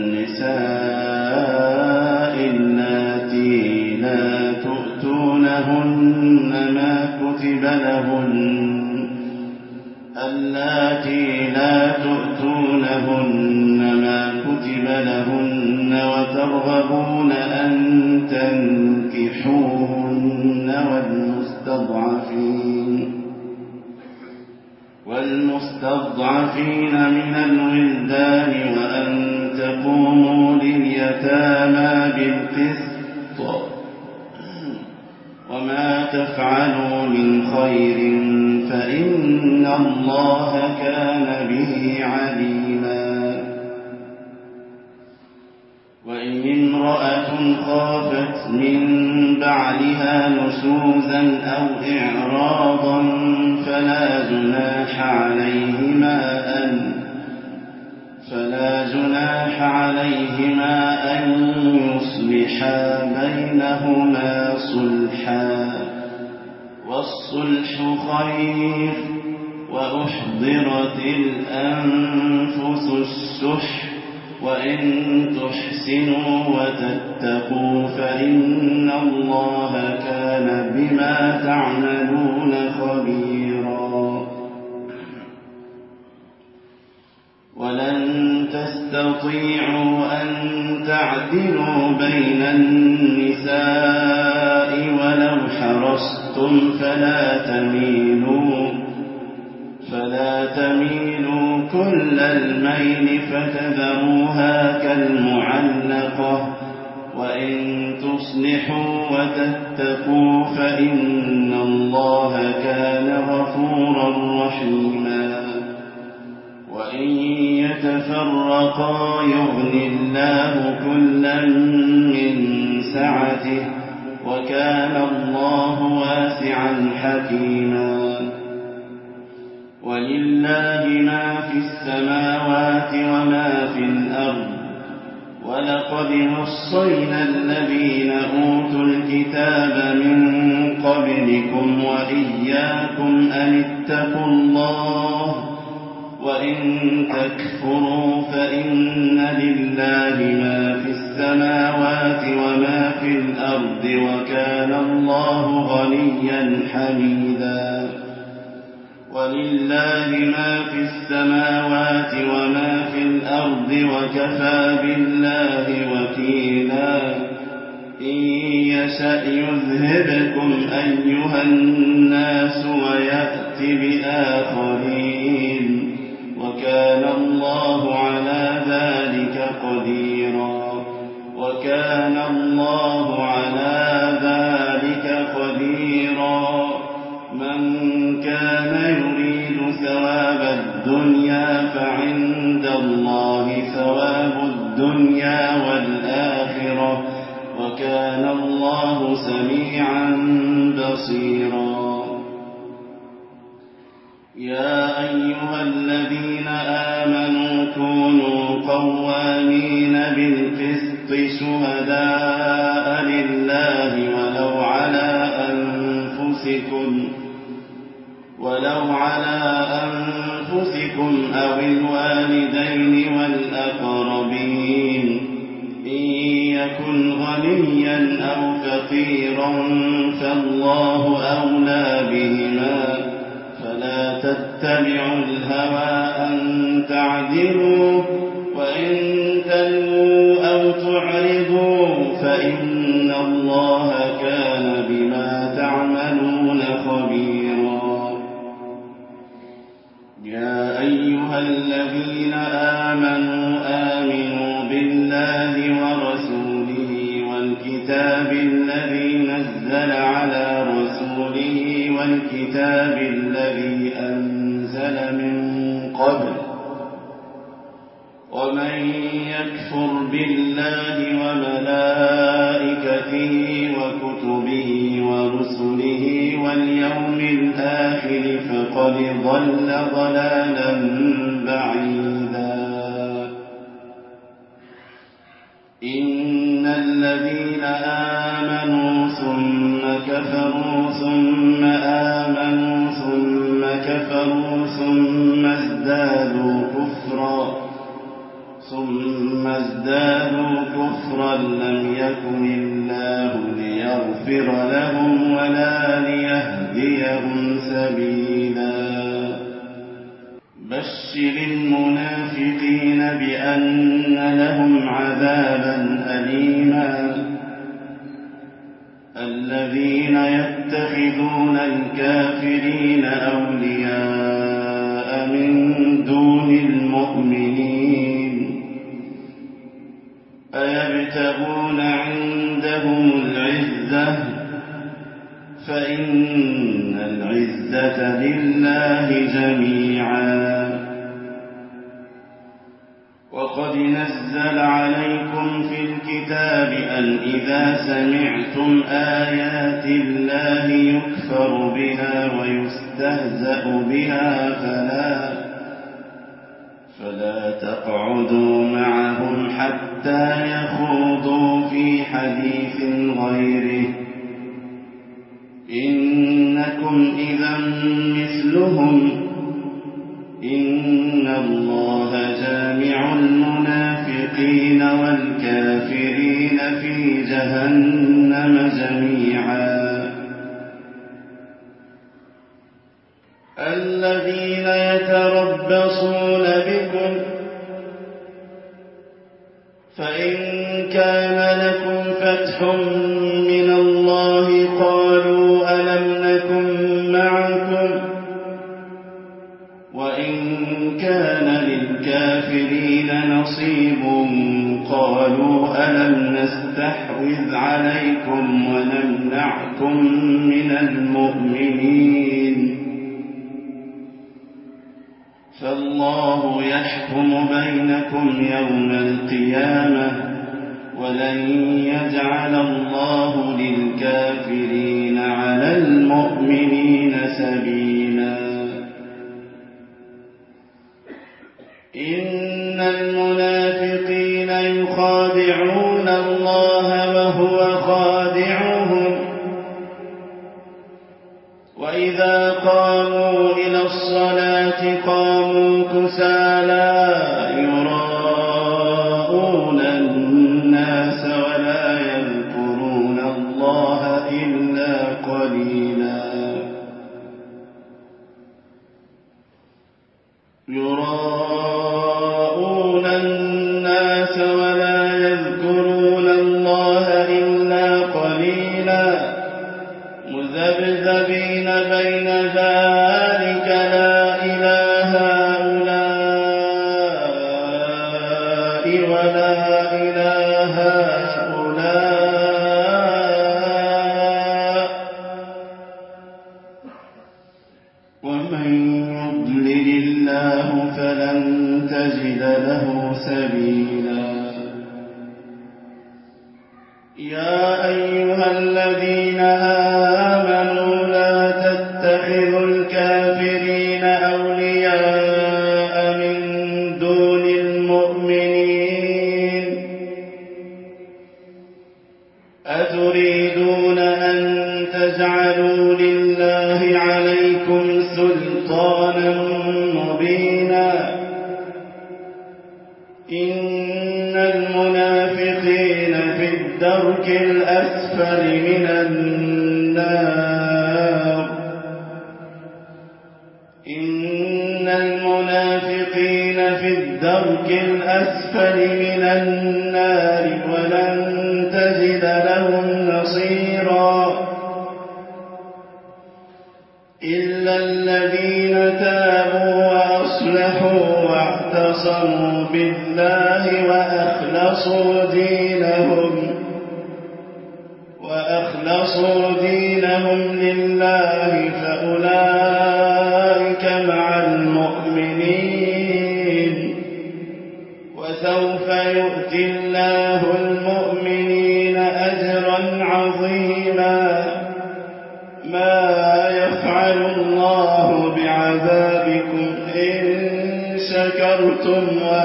النساء اللاتي لا تؤتونهن ما كتب لهن اللاتي لا تؤتونهن ما كتب لهن وترغبون أن تنكحوهن والمستضعفين والمستضعفين من الولدان وأن تقوموا لليتامى بالقسط وما تفعلوا من خير فإن الله كان به عليما. وإن امرأة خافت من بعلها نشوزا أو إعراضا فلا جناح عليهما أن فلا جناح عليهما أن يصلحا بينهما صلحا والصلح خير وأحضرت الأنفس الشح وإن تحسنوا وتتقوا فإن الله كان بما تعملون خبيرا. ولن تستطيعوا أن تعدلوا بين النساء ولو حرصتم فلا تميلوا فلا تميلوا كل الميل فتذروها كالمعلقة وإن تصلحوا وتتقوا فإن الله كان غفورا رحيما وإن يتفرقا يغني الله كلا من سعته وكان الله واسعا حكيما ولله ما في السماوات وما في الأرض ولقد وصينا الذين أوتوا الكتاب من قبلكم وإياكم أن اتقوا الله وإن تكفروا فإن لله ما في السماوات وما في الأرض وكان الله غنيا حميدا ولله ما في السماوات وما في الأرض وكفى بالله وكيلا إن يشأ يذهبكم أيها الناس ويأت بآخرين وكان الله على ذلك قديرا وكان الله على ذلك قديرا من كان يريد ثواب الدنيا فعند الله ثواب الدنيا والآخرة وكان الله سميعا بصيرا يا أيها الذين آمنوا كونوا قوامين بالقسط شهداء لله ولو على أنفسكم ولو على أنفسكم أو الوالدين والأقربين إن يكن غنيا أو فقيرا فالله أولى بهما فلا تتبعوا الهوى أن تعدلوا وإن تلووا أو تعرضوا فإن الله كان بما تعملون خبيرا يا أيها الذين آمنوا آمنوا بالله ورسوله والكتاب الذي نزل على رسوله والكتاب الذي أنزل من قبل ومن يكفر بالله وملائكته وكتبه ورسله واليوم الآخر فقد ضل ضلالا بعيدا إن الذين آمنوا ثم كفروا ثم آمنوا ثم كفروا ثم ازدادوا كفرا ثم ازدادوا كفرا لم يكن الله ليغفر لهم ولا ليهديهم سبيلا بشر المنافقين بأن لهم عذابا أليما الذين يتخذون الكافرين أولياء من دون المؤمنين أيبتغون عندهم العزة فإن العزة لله جميعا وقد نزل عليكم في الكتاب أن إذا سمعتم آيات الله يكفر بها ويستهزأ بها فلا فلا تقعدوا معهم حتى يخوضوا في حديث غيره إنكم إذا مثلهم إن الله جامع المنافقين والكافرين في جهنم جميعا الذين يتربصون بكم فإن كان لكم فتح من الله قالوا ألم نكن معكم نصيب قالوا ألم نستحوذ عليكم ونمنعكم من المؤمنين فالله يحكم بينكم يوم القيامة ولن يجعل الله للكافرين على المؤمنين سبيلا إن المنافقين يخادعون الله وهو خادعهم وإذا قاموا إلى الصلاة قاموا كسالى يراءون الناس ولا يذكرون الله إلا قليلا يراءون الناس ولا يذكرون الله إلا قليلا مذبذبين بين ذلك لا إله هؤلاء ولا إله هؤلاء ومن يضلل الله فلن تجد له سبيلا يا أيها الذين آمنوا لا تتخذوا الكافرين أولياء من دون المؤمنين أتريدون أن تجعلوا لله عليكم سلطانا مبينا إن المنافقين في الدرك الأسفل من النار إن المنافقين في الدرك الأسفل من النار ولن تجد لهم نصيرا إلا الذين تابوا وأصلحوا واعتصموا بالله وأخلصوا دينهم وأخلصوا دينهم لله فأولئك مع المؤمنين وسوف يؤتي الله المؤمنين أجرا عظيما ما يفعل الله بعذابكم إن شكرتم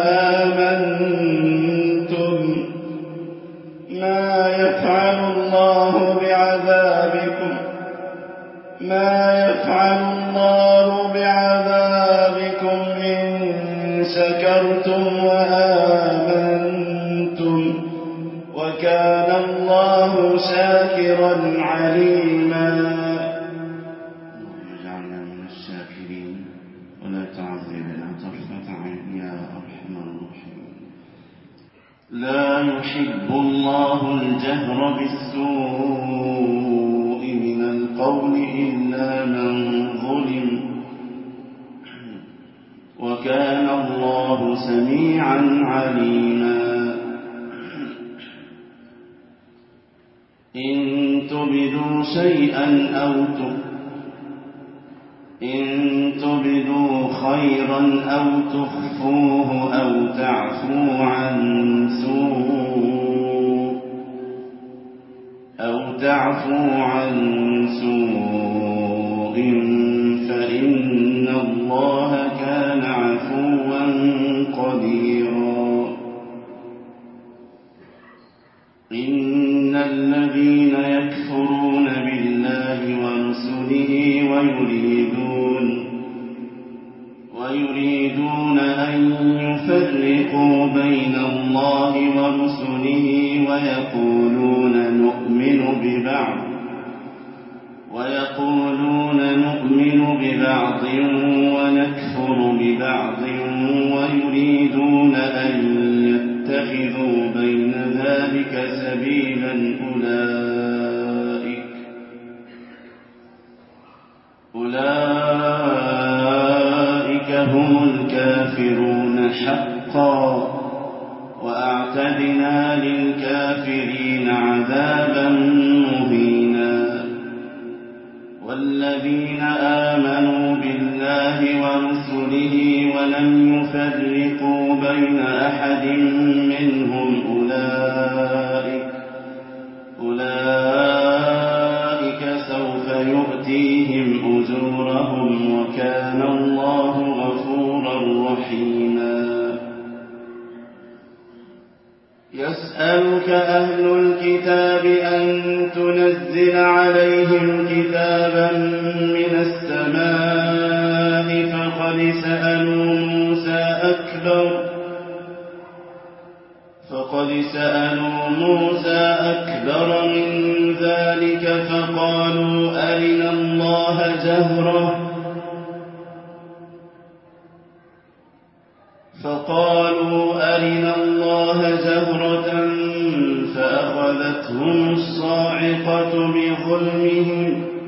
وآمنتم ما يفعل الله بعذابكم ما يفعل الله بعذابكم إن شكرتم وآمنتم وكان الله شاكرا عليما لا يحب الله الجهر بالسوء من القول إلا من ظلم وكان الله سميعا عليما إن تبدوا شيئا أو تخفوه إن تبدوا خيرا أو تخفوه أو تعفو عن سوء أو تعفو عن سوء فإن الله كان عفوا قديرا إن الذين يكفرون بالله ورسله ويريدون ويريدون أن يفرقوا بين الله ورسله ويقولون نؤمن ببعض ويقولون نؤمن ببعض ونكفر ببعض ويريدون أن يتخذوا بين ذلك سبيلا أولئك أولئك هم الكافرون حقا وأعتدنا للكافرين عذابا مهينا. والذين آمنوا بالله ورسله ولم يفرقوا بين أحد منهم أولئك أولئك سوف يؤتيهم أجورهم وكان الله غفورا رحيما. يسألك أهل الكتاب أن تنزل عليهم كتابا من السماء فقد سألوا موسى أكبر فقد سألوا موسى أكبر من ذلك فقالوا أرنا الله جهرة فقالوا أرنا الله جهرة فأخذتهم الصاعقة بظلمهم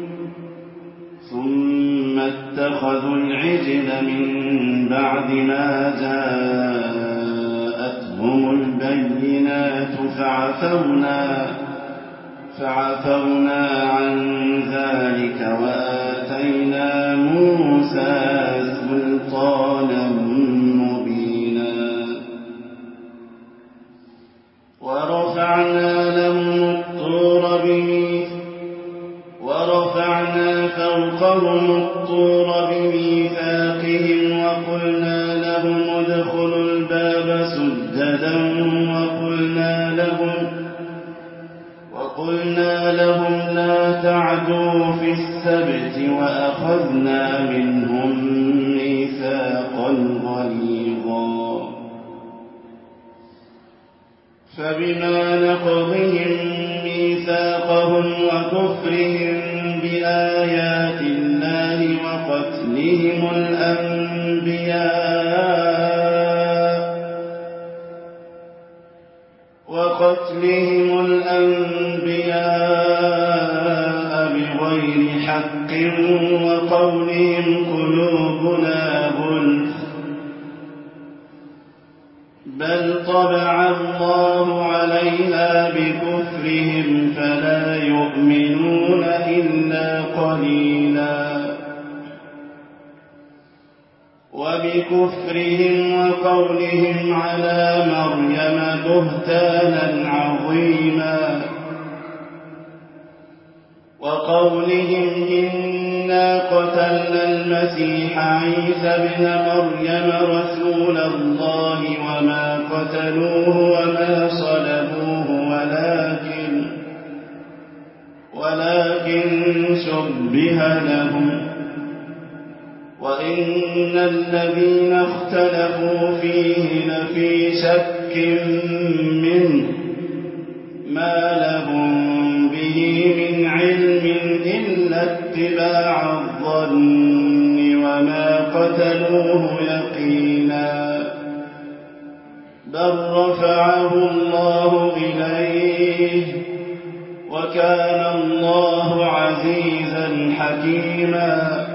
ثم اتخذوا العجل من بعد ما جاءتهم البينات فعفونا فعفونا عن ذلك وآتينا موسى سلطانا ورفعنا لهم الطور ورفعنا فوقهم الطور بميثاقهم وقلنا لهم ادخلوا الباب سجدا وقلنا لهم وقلنا لهم لا تعدوا في السبت وأخذنا منهم ميثاقا غليظا. فبما نقضهم ميثاقهم وكفرهم بآيات الله وقتلهم الأنبياء وقتلهم الأنبياء بغير حق وقولهم قلوبنا غلف بل طبع الله عليها بكفرهم فلا يؤمنون إلا قليلا. وبكفرهم وقولهم على مريم بهتانا عظيما وقولهم إنا قتلنا المسيح عيسى ابن مريم رسول الله وما قتلوه وما صلبوه ولكن ولكن شبه لهم وإن الذين اختلفوا فيه لفي شك منه ما لهم به من علم إلا اتباع الظن وما قتلوه يقينا بل رفعه الله إليه وكان الله عزيزا حكيما.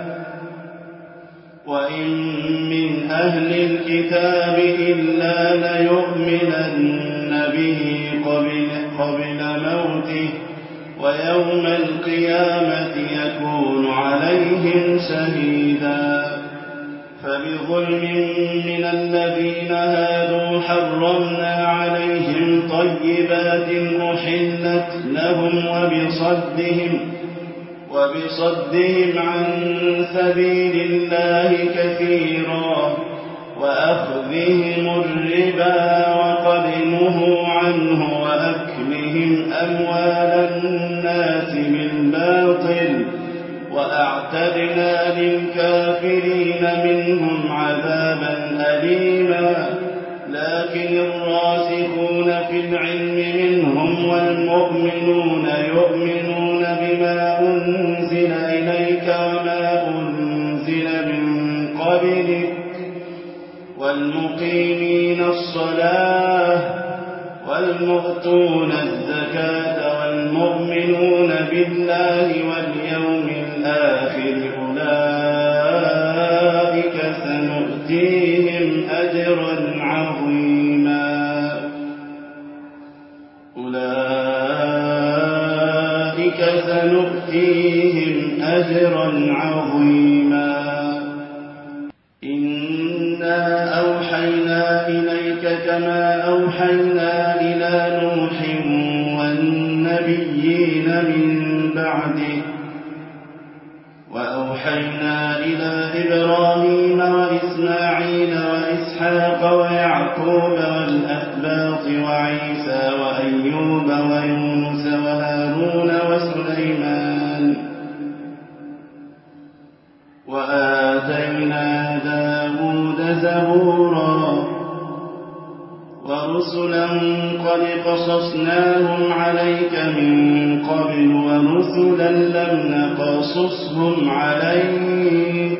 وإن من أهل الكتاب إلا ليؤمنن به قبل, قبل موته ويوم القيامة يكون عليهم شهيدا. فبظلم من الذين هادوا حرمنا عليهم طيبات أحلت لهم وبصدهم وبصدهم عن سبيل الله كثيرا وأخذهم الربا وقد نهوا عنه وأكلهم أموال الناس بالباطل وأعتدنا للكافرين منهم عذابا أليما. لكن الراسخون في العلم منهم والمؤمنون يؤمنون بما أنزل إليك وما أنزل من قبلك والمقيمين الصلاة والمؤتون الزكاة والمؤمنون بالله واليوم الآخر أولئك سنؤتيهم أجرا عظيما. سنؤتيهم أجرا عظيما إنا أوحينا إليك كما أوحينا إلى نوح والنبيين من بعده وأوحينا إلى إبراهيم وإسماعيل وإسحاق ويعقوب والأسباط وعيسى وأيوب ويونس وهارون وسليمان وآتينا داود زبورا ورسلا قد قصصناهم عليك من قبل ورسلا لم نقصصهم عليك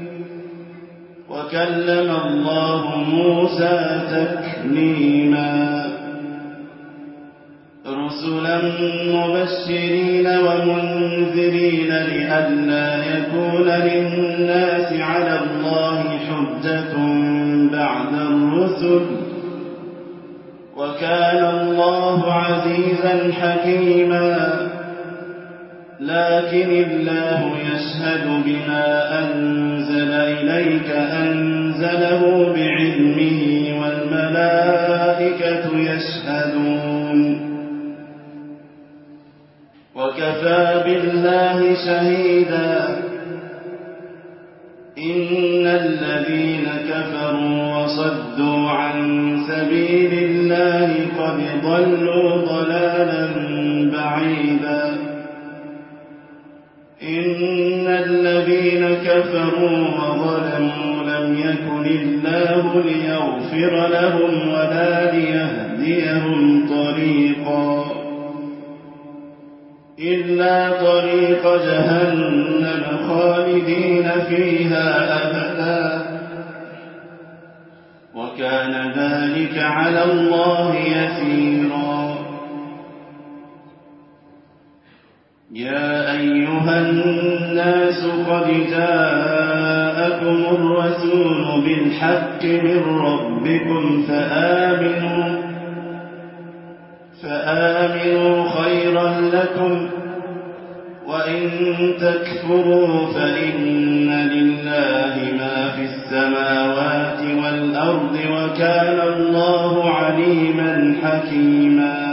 وكلم الله موسى تكليما رسلا مبشرين ومنذرين لئلا يكون للناس على الله حجة بعد الرسل وكان الله عزيزا حكيما لكن الله يشهد بما أنزل إليك أنزله بعلمه والملائكة يشهدون وكفى بالله شهيدا إن الذين كفروا وصدوا عن سبيل الله قد ضلوا ضلالا بعيدا إن الذين كفروا وظلموا لم يكن الله ليغفر لهم ولا ليهديهم طريقا إلا طريق جهنم خالدين فيها أبدا وكان ذلك على الله يسيرا يا أيها الناس قد جاءكم الرسول بالحق من ربكم فآمنوا فآمنوا خيرا لكم وإن تكفروا فإن لله ما في السماوات والأرض وكان الله عليما حكيما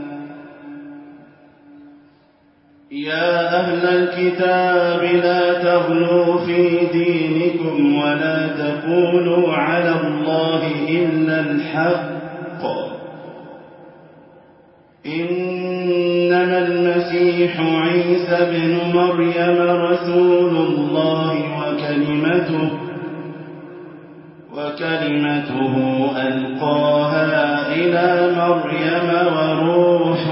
يا أهل الكتاب لا تغلوا في دينكم ولا تقولوا على الله إلا الحق إنما المسيح عيسى بن مريم رسول الله وكلمته وكلمته ألقاها إلى مريم وروح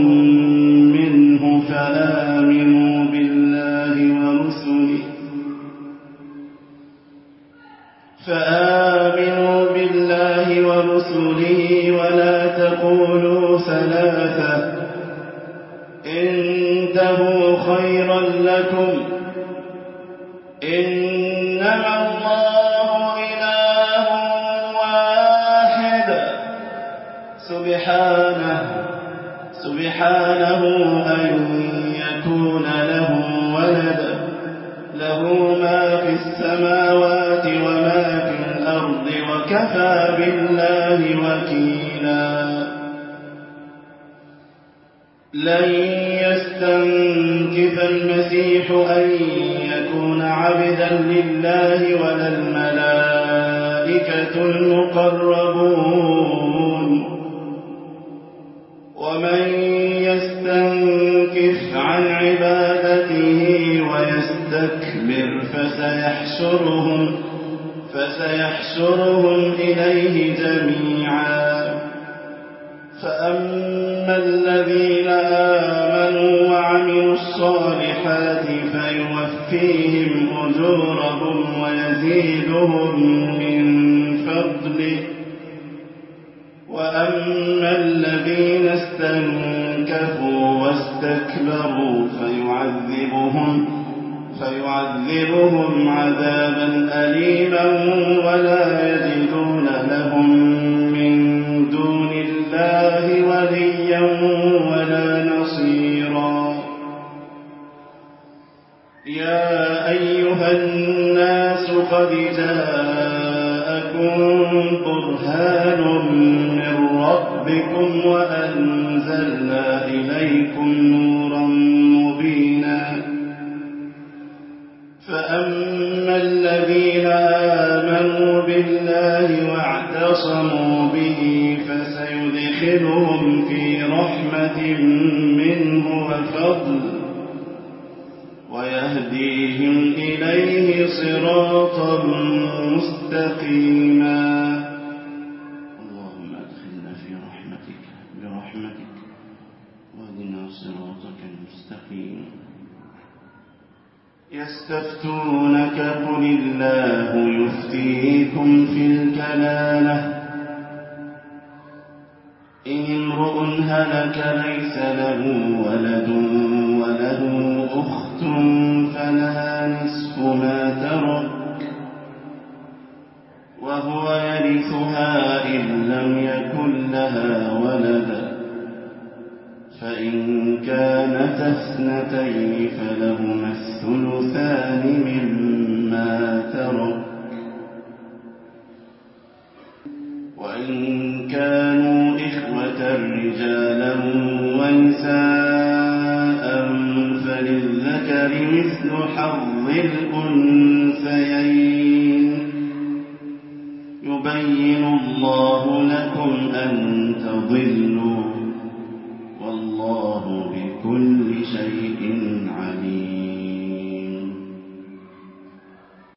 منه فآمنوا بالله ورسله فآمنوا بالله ورسله ولا تقولوا ثلاثة انتهوا خيرا لكم إنما الله إله واحد سبحانه سبحانه أن يكون له ولد له ما في السماوات وما في الأرض وكفى بالله وكيلا لن يستنكف المسيح أن يكون عبدا لله ولا الملائكة المقربون ومن يستنكف عن عبادته ويستكبر فسيحشرهم فسيحشرهم إليه جميعا فأما الذين آمنوا وعملوا الصالحات فيوفيهم أجورهم ويزيدهم من فضله وأما الذين استنكفوا واستكبروا فيعذبهم فيعذبهم عذابا أليما ولا يجدون لهم من دون الله وليا ولا نصيرا جاءكم برهان من ربكم وأنزلنا إليكم نورا مبينا فأما الذين آمنوا بالله واعتصموا به فسيدخلهم في رحمة منه وفضل ويهديهم إليه صراطا مستقيما. اللهم أدخلنا في رحمتك برحمتك واهدنا صراطك المستقيم. يستفتونك قل الله يفتيكم في الكلالة إن امرؤ هلك ليس له ولد وله أخت فلها نصف ما ترك وهو يرثها إن لم يكن لها ولد فإن كانتا اثنتين فلهما الثلثان مما ترك وإن كانوا إخوة رجالا ونساء فللذكر مثل حظ الأنثيين يبين الله لكم أن تضلوا والله بكل شيء عليم.